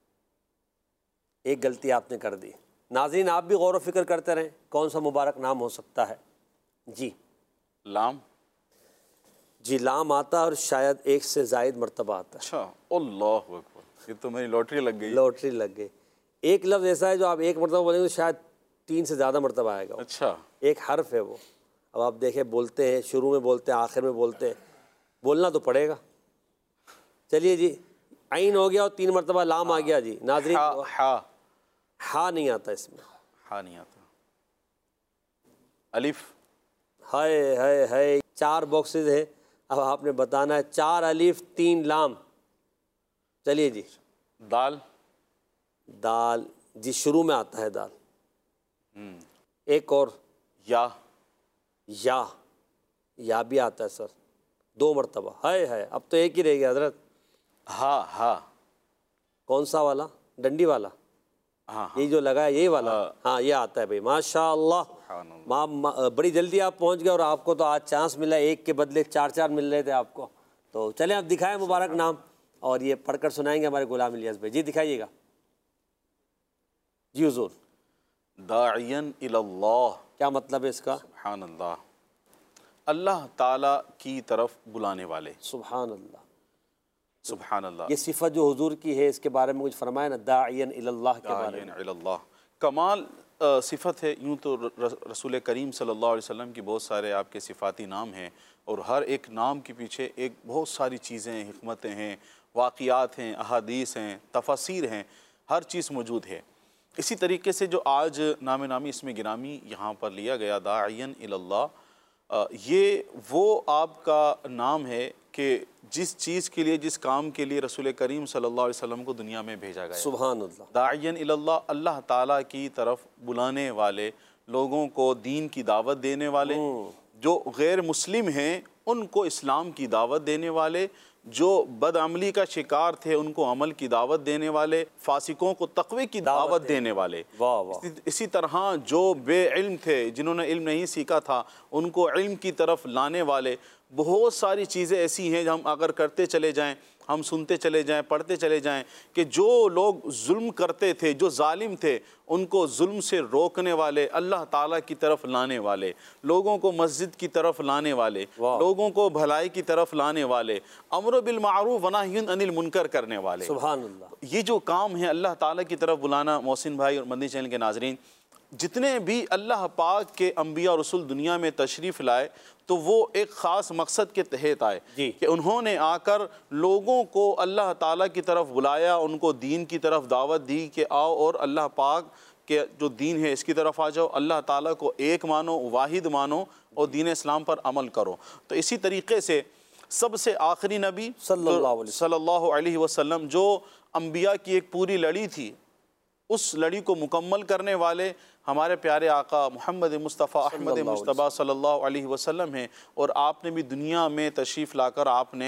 एक गलती आपने कर दी। नाज़रीन आप भी गौर व फिक्र करते रहें कौन सा मुबारक नाम हो सकता है। जी लाम, जी लाम आता है और शायद एक से ज़ायद मरतबा आता है। अच्छा, अल्लाहु अकबर, ये तो मेरी लॉटरी लग गई। लॉटरी लग गई। एक लफ्ज़ ऐसा है जो आप एक मरतबा बोलेंगे तो शायद तीन से ज़्यादा मरतबा आएगा। अच्छा, एक हर्फ है वो। अब आप देखें, बोलते हैं शुरू में, बोलते हैं आखिर में, बोलते हैं, बोलना तो पड़ेगा। चलिए जी, आइन हो गया और तीन मरतबा लाम आ गया। जी नाज़रीन, हा, हा, हा नहीं आता इसमें। हा नहीं आता। अलिफ, हाय हाय हाय, चार बॉक्सेस हैं, अब आपने बताना है। चार अलिफ तीन लाम। चलिए जी। दाल, दाल, जी शुरू में आता है दाल। एक और, या, या, या भी आता है सर, दो मरतबा। हाय हाय, अब तो एक ही रह गया हजरत। हा, हा, कौन सा वाला? डंडी वाला? हाँ, ये जो लगा है यही वाला? हाँ, ये आता है भाई, माशाअल्लाह। माँ मा, बड़ी जल्दी आप पहुंच गए, और आपको तो आज चांस मिला, एक के बदले चार चार मिल रहे थे आपको। तो चलें आप दिखाएं मुबारक नाम, और ये पढ़कर सुनाएंगे हमारे गुलाम इलियास भाई। जी दिखाइएगा। जी हुजूर। दाइयन इलल्लाह, क्या मतलब है इसका? सुभान अल्लाह, अल्लाह ताला की तरफ बुलाने वाले। सुभान अल्लाह, सुभान अल्लाह। ये सिफत जो हुजूर की है, इसके बारे में कुछ फरमाया ना, दाइयन इलल्लाह के बारे में। दाइयन इलल्लाह, कमाल सिफत है। यूँ तो रसूल करीम सल्लल्लाहु अलैहि वसल्लम की बहुत सारे आपके सिफाती नाम हैं, और हर एक नाम के पीछे एक बहुत सारी चीज़ें, हिकमतें हैं, वाक़ियात हैं, अहादीस हैं, तफसीर हैं, हर चीज़ मौजूद है। इसी तरीके से जो आज नाम नामी इसमें गिरामी यहाँ पर लिया गया, दाइयन इलल्लाह, ये वो आपका नाम है कि जिस चीज़ के लिए, जिस काम के लिए रसूल करीम सल्लल्लाहु अलैहि वसल्लम को दुनिया में भेजा गया। सुभान अल्लाह। दाइयन इलल्लाह, अल्लाह ताला की तरफ बुलाने वाले, लोगों को दीन की दावत देने वाले, जो गैर मुस्लिम हैं उनको इस्लाम की दावत देने वाले, जो बदअमली का शिकार थे उनको अमल की दावत देने वाले, फासिकों को तक़वे की दावत देने वाले। वाह वाह। इसी, इसी तरह जो बेइल्म थे, जिन्होंने इल्म नहीं सीखा था, उनको इल्म की तरफ लाने वाले। बहुत सारी चीज़ें ऐसी हैं जो हम अगर करते चले जाएं, हम सुनते चले जाएं, पढ़ते चले जाएं कि जो लोग जुल्म करते थे, जो जालिम थे, उनको जुल्म से रोकने वाले, अल्लाह ताला की तरफ लाने वाले, लोगों को मस्जिद की तरफ लाने वाले, लोगों को भलाई की तरफ लाने वाले, अम्र बिल मारूफ व नही अनिल मुनकर करने वाले। सुभान अल्लाह। ये जो काम है अल्लाह ताला की तरफ बुलाना, मोहसिन भाई और मदनी चैनल के नाजरीन, जितने भी अल्लाह पाक के अम्बिया और रसूल दुनिया में तशरीफ़ लाए तो वो एक ख़ास मकसद के तहत आए कि उन्होंने आकर लोगों को अल्लाह ताला की तरफ बुलाया, उनको दीन की तरफ दावत दी कि आओ और अल्लाह पाक के जो दीन है इसकी तरफ आ जाओ, अल्लाह ताला को एक मानो, वाहिद मानो और दीन इस्लाम पर अमल करो। तो इसी तरीक़े से सबसे आखिरी नबी सल्लल्लाहु अलैहि वसल्लम जो अम्बिया की एक पूरी लड़ी थी, उस लड़ी को मुकम्मल करने वाले हमारे प्यारे आका मोहम्मद मुस्तफ़ा अहमद मुस्तफ़ा सल्लल्लाहु अलैहि वसल्लम हैं। और आपने भी दुनिया में तशरीफ़ लाकर आपने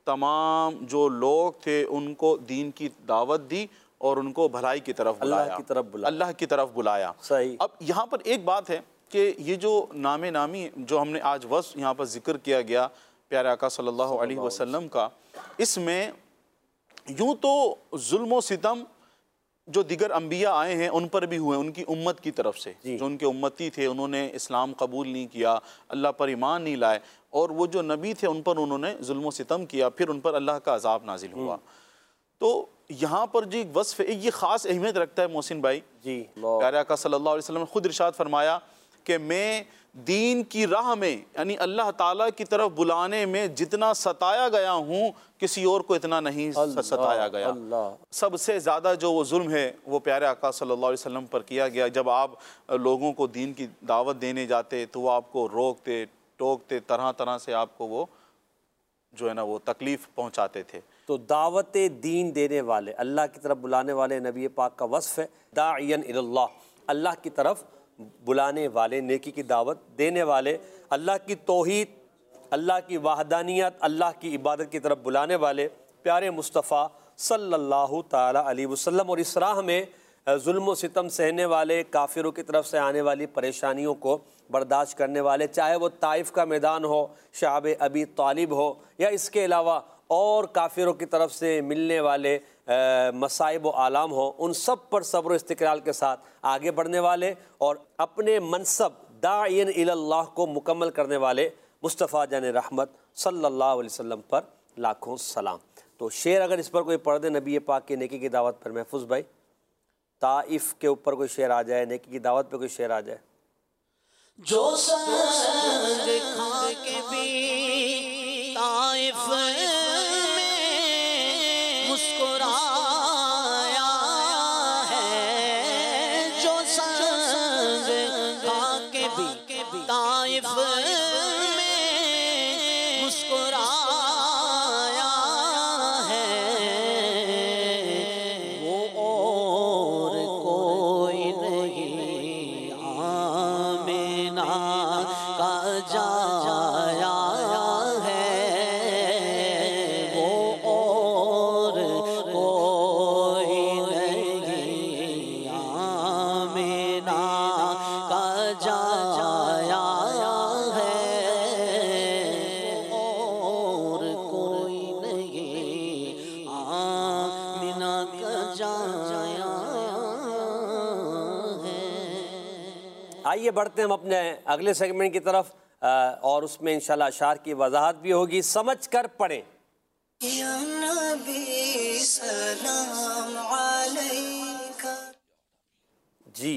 तमाम जो लोग थे उनको दीन की दावत दी और उनको भलाई की तरफ बुलाया, अल्लाह की तरफ बुलाया, अल्लाह की तरफ बुलाया। सही। अब यहाँ पर एक बात है कि ये जो नामे नामी जो हमने आज वस्फ़ यहाँ पर ज़िक्र किया गया प्यारे आका सल्लल्लाहु अलैहि वसल्लम का, इसमें यूँ तो जुल्म व सितम जो दिगर अम्बिया आए हैं उन पर भी हुए, उनकी उम्मत की तरफ से, जो उनके उम्मती थे उन्होंने इस्लाम कबूल नहीं किया, अल्लाह पर ईमान नहीं लाए, और वो जो नबी थे उन पर उन्होंने जुल्म सितम किया, फिर उन पर अल्लाह का अजाब नाजिल हुआ। तो यहाँ पर जी वस्फ़ ये ख़ास अहमियत रखता है मोहसिन भाई जी। प्यारे आका सल्लल्लाहु अलैहि वसल्लम ने खुद इरशाद फरमाया कि मैं दीन की राह में यानी अल्लाह ताला की तरफ बुलाने में जितना सताया गया हूँ किसी और को इतना नहीं सताया गया। सबसे ज़्यादा जो वो जुल्म है वो प्यारे आका सल्लल्लाहु अलैहि वसल्लम पर किया गया। जब आप लोगों को दीन की दावत देने जाते तो वो आपको रोकते टोकते, तरह तरह से आपको वो जो है ना वो तकलीफ़ पहुँचाते थे। तो दावत दीन देने वाले, अल्लाह की तरफ बुलाने वाले नबी पाक का वस्फ़ है दाइयन इलल्लाह, अल्लाह की तरफ बुलाने वाले, नेकी की दावत देने वाले, अल्लाह की तौहीद, अल्लाह की वहदानियत, अल्लाह की इबादत की तरफ बुलाने वाले प्यारे मुस्तफ़ा सल्लल्लाहु ताला अलैहि वसल्लम। और इस राह में जुल्म सितम सहने वाले, काफिरों की तरफ से आने वाली परेशानियों को बर्दाश्त करने वाले, चाहे वो ताइफ का मैदान हो, शाब अबी तालिब हो, या इसके अलावा और काफिरों की तरफ से मिलने वाले मसाइब व आलाम हो, उन सब पर सब्र इस्तिक़रार के साथ आगे बढ़ने वाले और अपने मनसब दाइयन इलल्लाह को मुकम्मल करने वाले मुस्तफ़ा जान रहमत सल्लल्लाहु अलैहि वसल्लम पर लाखों सलाम। तो शेर अगर इस पर कोई पढ़ दे नबी पाक की नेकी की दावत पर, महफूज भाई, ताइफ के ऊपर कोई शेर आ जाए, नेकी की दावत पे कोई शेर आ जाए। जो संग खा के भी ताइफ में मुस्कुराया है, जो संग खा के भी ताइफ में मुस्कुराया है, वो और कोई नहीं आमिना का जाया है, वो और कोई नहीं आमिना का जाया है, और कोई नहीं आमिना का जाया है। आइए बढ़ते हैं हम अपने अगले सेगमेंट की तरफ और उसमें इंशाल्लाह अशार की वजाहत भी होगी। समझ कर पढ़ें। या नबी सलाम अलैका। जी,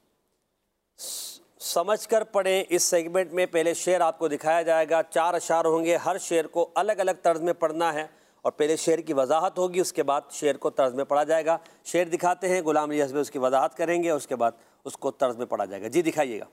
समझ कर पढ़ें। इस सेगमेंट में पहले शेर आपको दिखाया जाएगा, चार अशार होंगे, हर शेर को अलग अलग तर्ज में पढ़ना है और पहले शेर की वजाहत होगी, उसके बाद शेर को तर्ज में पढ़ा जाएगा। शेर दिखाते हैं, गुलाम अली हस्बे उसकी वजाहत करेंगे और उसके बाद उसको तर्ज में पढ़ा जाएगा। जी दिखाइएगा।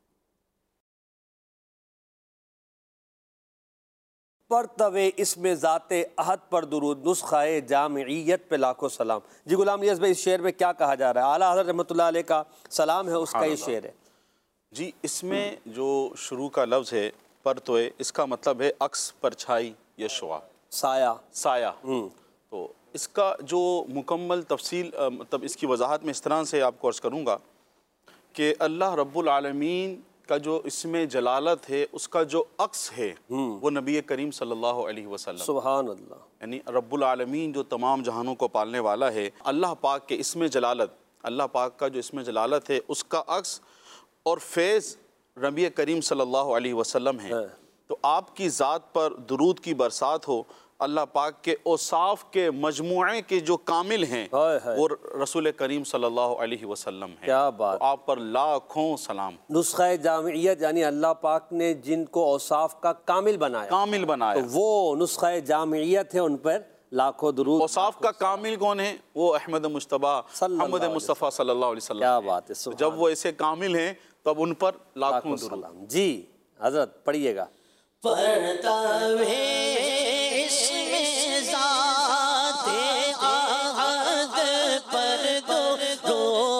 परतवे इसमें ज़ाते अहद पर दुरूद, नुस्ख़ाए जामियत पे लाखों सलाम। जी गुलाम अली हस्बे, इस शेर में क्या कहा जा रहा है? आला हज़रत रहमतुल्लाह अलैह का सलाम है, उसका ये शेर है। जी, इसमें जो शुरू का लफ्ज़ है परतोए, इसका मतलब है अक्स, परछाई या शुआ, साया, साया। तो इसका जो मुकम्मल तफसील अ, मतलब इसकी वजाहत में इस तरह से आपको अर्ज़ करूँगा कि अल्लाह रब्बुल आलमीन का जो इसमें जलालत है, उसका जो अक्स है वो नबी करीम सल्लल्लाहु अलैहि वसल्लम, सुभान अल्लाह, यानी रब्बुल आलमीन जो तमाम जहानों को पालने वाला है, अल्लाह पाक के इसमें जलालत, अल्लाह पाक का जो इसमें जलालत है उसका अक्स और फैज़ नबी करीम सल्लल्लाहु अलैहि वसल्लम है। तो आपकी ज़ात पर दुरूद की बरसात हो, अल्लाह पाक के औसाफ के मजमुए के जो कामिल हैं हाय हाय। वो रसूल करीम सल्लल्लाहु अलैहि वसल्लम है। क्या बात। तो आप पर लाखों सलाम। नुस्ख़ा जामियत यानी अल्लाह पाक ने जिनको औसाफ का कामिल बनाया, कामिल बनाया, तो वो नुस्ख़ा जामियत है, उन पर लाखों दुरूद। औसाफ का कामिल कौन है? वो अहमद मुश्तबा सल्लल्लाहु मोहम्मद मुस्तफ़ा सल्लल्लाहु अलैहि वसल्लम। क्या बात है, तो सुभान जब वो ऐसे कामिल हैं तब उन पर लाखों लाखों दुरूद। सलाम। जी हजरत पढ़िएगा। परतावे इसमें ज़ाते आहद पर दो दो,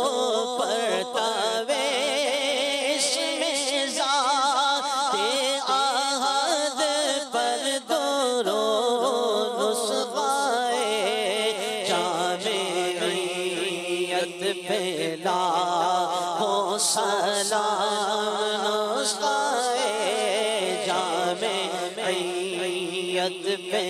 परतावे इसमें ज़ाते आहद पर दो रो, नुस्ख़ाए जामियत पे लाखों सलाम, नुस्ख़ाए जामियत पे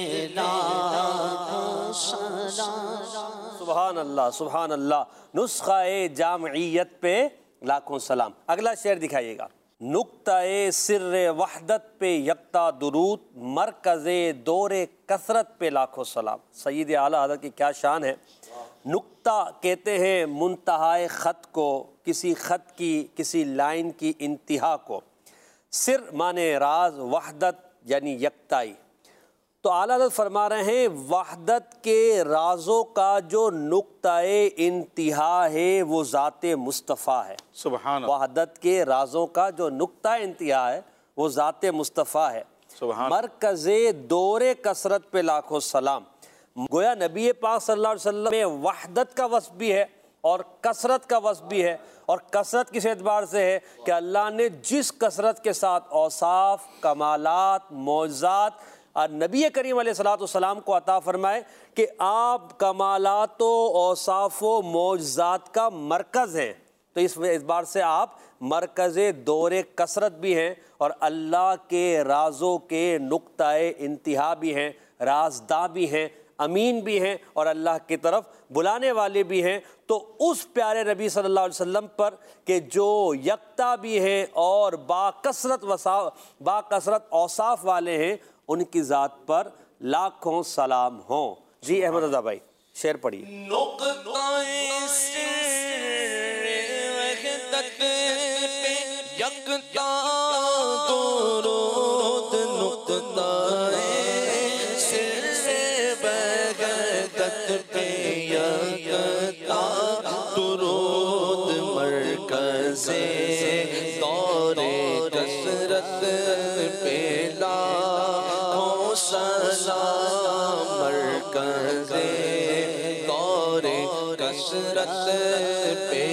लाखों सलाम। सुभान अल्लाह, सुभान अल्लाह। नुस्ख़ा-ए जामियत पे लाखों सलाम। अगला शेर दिखाइएगा। नुक्ता-ए सिर्र वहदत पे यक्ता दुरूद, मरकज़े दौरे कसरत पे लाखों सलाम। सय्यद आला हज़रत की क्या शान है। नुक्ता कहते हैं मुंतहाए ख़त को, किसी ख़त की, किसी लाइन की इंतहा को। सिर माने राज, वहदत यानी यकताई। तो आला हज़रत फरमा रहे हैं वहदत के राज़ों का जो नुक्ता-ए इंतहा है वो ज़ाते मुस्तफ़ा है। सुभान अल्लाह। वहदत के राज़ों का जो नुक्ता-ए इंतहा है वो ज़ाते मुस्तफ़ा है। सुभान। मरकज़े दौरे कसरत पे लाखों सलाम। गोया नबी पाक सल्लल्लाहु अलैहि वसल्लम में वहदत का वस्फ़ भी है और कसरत का वस्फ़ भी है। और कसरत किस एतबार से है कि अल्लाह ने जिस कसरत के साथ औसाफ, कमालात, मौज़ात और नबी करीम अलैहिस्सलाम को अता फरमाए कि आप कमालात व औसाफ व मौज़ात का मरकज़ हैं, तो इस एतबार से आप मरकज़े दौरे कसरत भी हैं और अल्लाह के राज़ों के नुक्ता-ए इंतहा भी हैं, राज़दा भी हैं, अमीन भी हैं और अल्लाह की तरफ बुलाने वाले भी हैं। तो उस प्यारे नबी सल्लल्लाहु अलैहि वसल्लम पर के जो यकता भी हैं और बाकसरत वसा बाकसरत औसाफ वाले हैं, उनकी ज़ात पर लाखों सलाम हों। जी अहमद रज़ा भाई शेर पढ़िए। नुक्ता-ए सिर्र वहदत पे यकता दुरूद, नुक्ता-ए सिर्र वहदत पे यकता दुरूद, मरकज़े दौरे कसरत पे लाखों सलाम, मरकज़े दौरे कसरत पे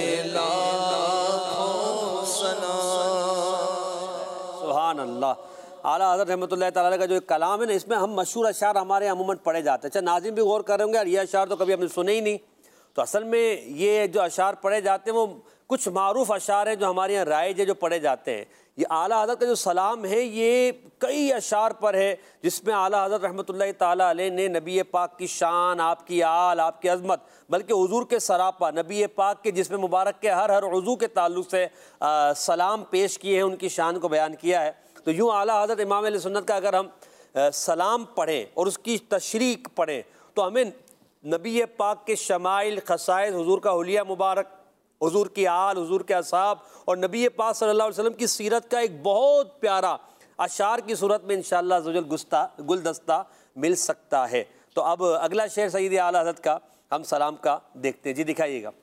लाखों सलाम। सुभान अल्लाह। आला हज़रत रहमतुल्लाह तआला का जो कलाम है ना, इसमें हम मशहूर अशार हमारे अमूमन पढ़े जाते हैं। अच्छा नाज़िम भी गौर कर रहे होंगे यार, ये अशार तो कभी हमने सुने ही नहीं। तो असल में ये जो अशार पढ़े जाते हैं वो कुछ मारूफ अशार हैं जो हमारे यहाँ राइज है, जो पढ़े जाते हैं। ये आला हज़रत का जो सलाम है ये कई अशार पर है, जिसमें आला हज़रत रहमतुल्लाह ताला अलैह ने नबी पाक की शान, आपकी आल, आपकी अज़मत, बल्कि हुज़ूर के सरापा, नबी पाक के जिस्म मुबारक के हर हर उज़ू के ताल्लुक़ से आ, सलाम पेश किए हैं, उनकी शान को बयान किया है। तो यूँ आला हज़रत इमाम अहले सुन्नत का अगर हम आ, सलाम पढ़ें और उसकी तशरीक पढ़ें तो हमें नबी पाक के शमाइल, खसाइस, हुज़ूर का हुलिया मुबारक, हुज़ूर की आल, हुज़ूर के असहाब और नबी पाक सल्लल्लाहु अलैहि वसल्लम की सीरत का एक बहुत प्यारा अशार की सूरत में इंशाअल्लाह ज़ुल गुस्ता गुलदस्ता मिल सकता है। तो अब अगला शेर सय्यद आला हज़रत का हम सलाम का देखते हैं। जी दिखाइएगा।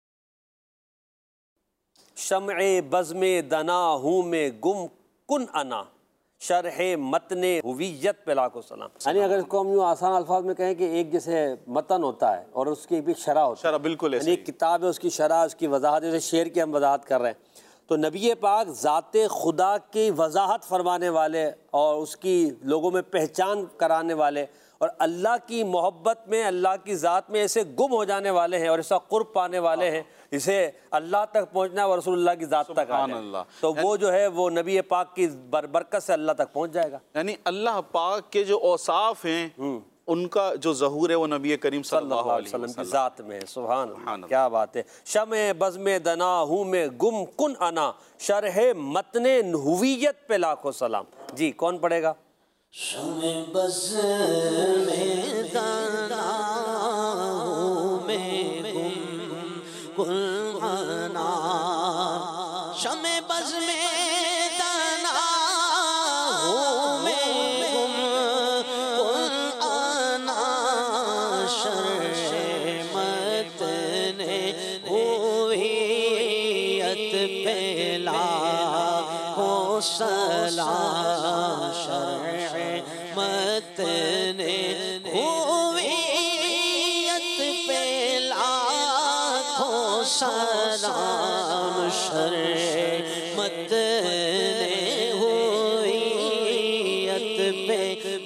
शम्ए बज़्मे दना हूँ में गुम कुन अना, शरह मतने हुवियत पे लाखों सलाम। यानी अगर इसको हम यूँ आसान अल्फाज में कहें कि एक जैसे मतन होता है और उसकी भी शरह होती है, शरह बिल्कुल ऐसे यानी एक किताब है, उसकी शरह, उसकी वजाहत, जैसे शेर की हम वजाहत कर रहे हैं। तो नबी पाक ज़ाते खुदा की वजाहत फरमाने वाले और उसकी लोगों में पहचान कराने वाले और अल्लाह की मोहब्बत में, अल्लाह की ज़ात में ऐसे गुम हो जाने वाले हैं और ऐसा कुर्ब पाने वाले हैं, इसे अल्लाह तक पहुँचना और रसूलुल्लाह की ज़ात तक आ जाए, तो वो जो है वो नबी पाक की बर बरकत से अल्लाह तक पहुँच जाएगा। यानी अल्लाह पाक के जो औसाफ हैं उनका जो ज़हूर है वो नबी करीम सल्लल्लाहु अलैहि वसल्लम की ज़ात में है। सुभान अल्लाह, क्या बात है। शमे बज़्मे दना हूँ में गुम कुन अना, शरहे मतने हुवियत पे लाखों सलाम। जी, कौन पढ़ेगा? शमे बज़्मे दना हूँ में गुम कुन अना, शमे बज़्मे सलाम शरह मतने हुवियत पे लाखों सलाम, शरह मतने हुवियत पे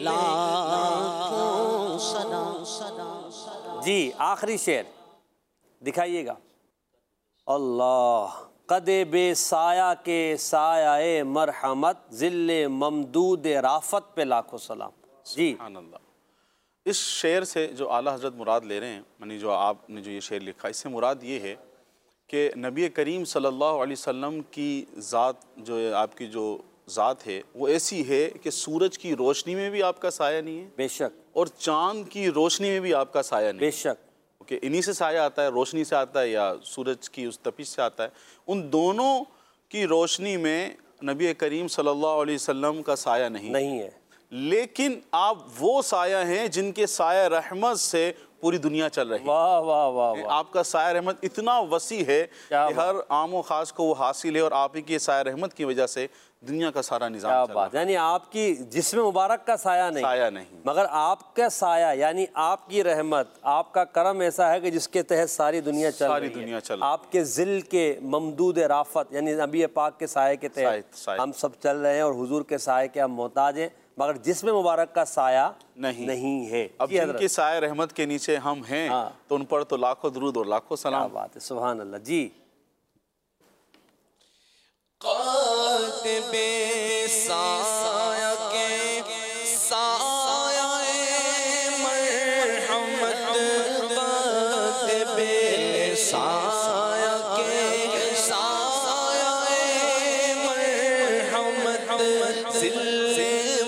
लाखों सलाम। जी, आखिरी शेर दिखाइएगा। अल्लाह कदे बे साया के साया मरहमत, ज़िल्ले ममदूद राफत पे लाखों सलाम। जी, अल्लाह। इस शेर से जो आला हज़रत मुराद ले रहे हैं, यानी जो आपने जो ये शेर लिखा, इससे मुराद ये है कि नबी करीम सल्लल्लाहु अलैहि वसल्लम की ज़ात, जो है आपकी जो ज़ात है वो ऐसी है कि सूरज की रोशनी में भी आपका साया नहीं है, बेशक, और चाँद की रोशनी में भी आपका साया नहीं, बेशक, कि इन्हीं से साया आता है, रोशनी से आता है या सूरज की उस तपिश से आता है। उन दोनों की रोशनी में नबी करीम सल्लल्लाहु अलैहि वसल्लम का साया नहीं नहीं है, लेकिन आप वो साया हैं जिनके साया रहमत से पूरी दुनिया चल रही है। वाह वाह वाह वाह। आपका साया रहमत इतना वसी है कि हर आम व ख़ास को वो हासिल है, और आप ही के साया रहमत की वजह से दुनिया का सारा निज़ाम क्या चल बात। यानी आपकी जिस्म मुबारक का साया नहीं, साया नहीं, मगर आपका साया यानी आपकी रहमत, आपका करम ऐसा है कि जिसके तहत सारी दुनिया चल सारी रही दुनिया है। चल आपके ज़िल के ममदूद राफत यानी नबी पाक के साये के तहत हम सब चल रहे हैं और हुजूर के साये के हम मोहताज हैं, मगर जिस्म मुबारक का साया नहीं नहीं है। अब जिनके साया रहमत के नीचे हम हैं, हाँ। तो उन पर तो लाखों दुरूद और लाखों सलाम। क्या बात है, सुभान अल्लाह। जी, कातिबे साया के साया मरहमत, कातिबे साया के साया मरहमत, ज़िल्ले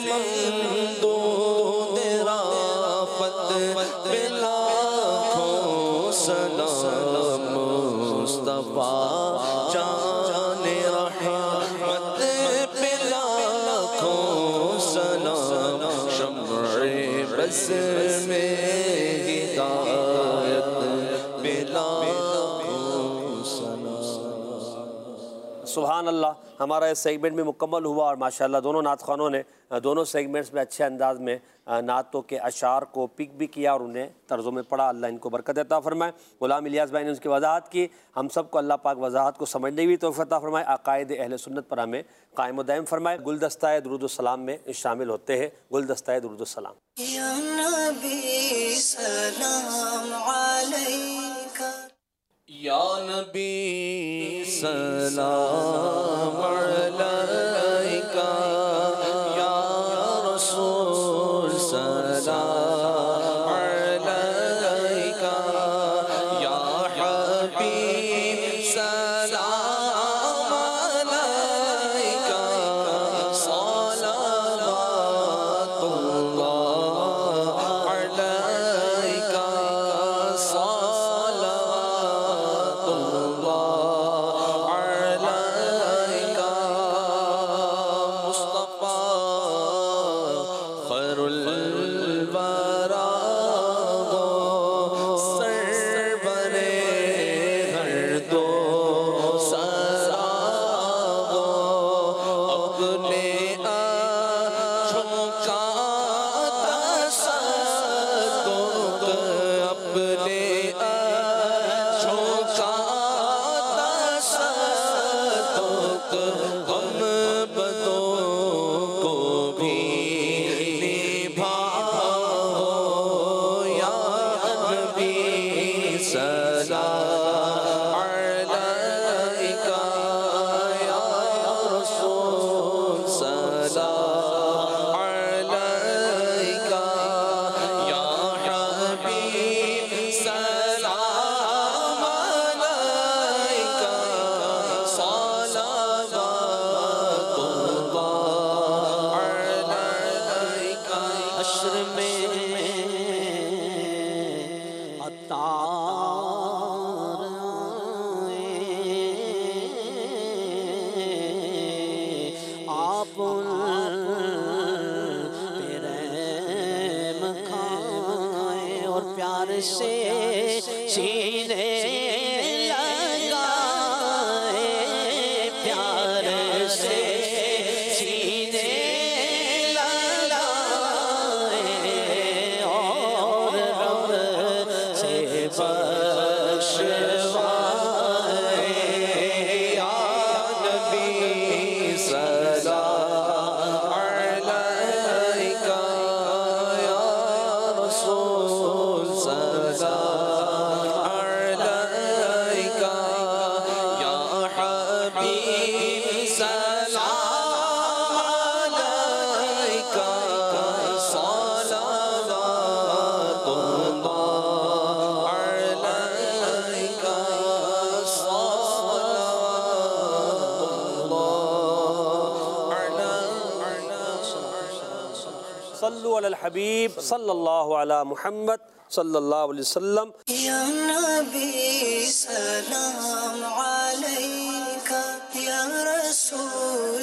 ममदूद राफत पे लाखों सलाम, मुस्तफा जाने रहमत पे लाखों सलाम, शम्अ बज़ में हिदायत पे लाखों सलाम। सुभान अल्लाह। हमारा इस सेगमेंट में मुकम्मल हुआ और माशाअल्लाह दोनों नात ख़ानों ने दोनों सेगमेंट्स में अच्छे अंदाज में नातों के अशार को पिक भी किया और उन्हें तर्ज़ों में पढ़ा। अल्लाह इनको बरकत अता फरमाए। ग़ुलाम इलियास भाई ने उसकी वजाहत की, हम सब को अल्लाह पाक वजाहत को समझने की भी तौफ़ीक़ अता फरमाए। अक़ाइद अहले सुन्नत पर हमें कायम व दायम फरमाए। गुलदस्ता दुरूद सलाम में शामिल होते हैं। गुलदस्ता दुरूद सलाम। या नबी सलाम अलैका, या नबी सलाम अलैका, या रसूल सलाम अलैका, या हबीब सलाम अलैका, सलावतुल्लाह अलैका, सलावतुल्लाह अलैका, पुल पे रहम खाए और प्यार से सीने लगाए, प्यार से सीने लगाए और रब से बख्शवाए। या नबी सलाम अलैका, या रसूल सलाम अलैका, या हबीब सलाम अलैका, सलावतुल्लाह अलैका, सलावतुल्लाह अलैका। सल्लु अलल हबीब सल्लल्लाहु अला मुहम्मद सल्लल्लाहु अलैहि वसल्लम। या नबी सलाम अलैका, या रसूल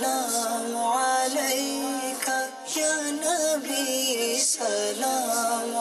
सलाम अलैका, या नबी सलाम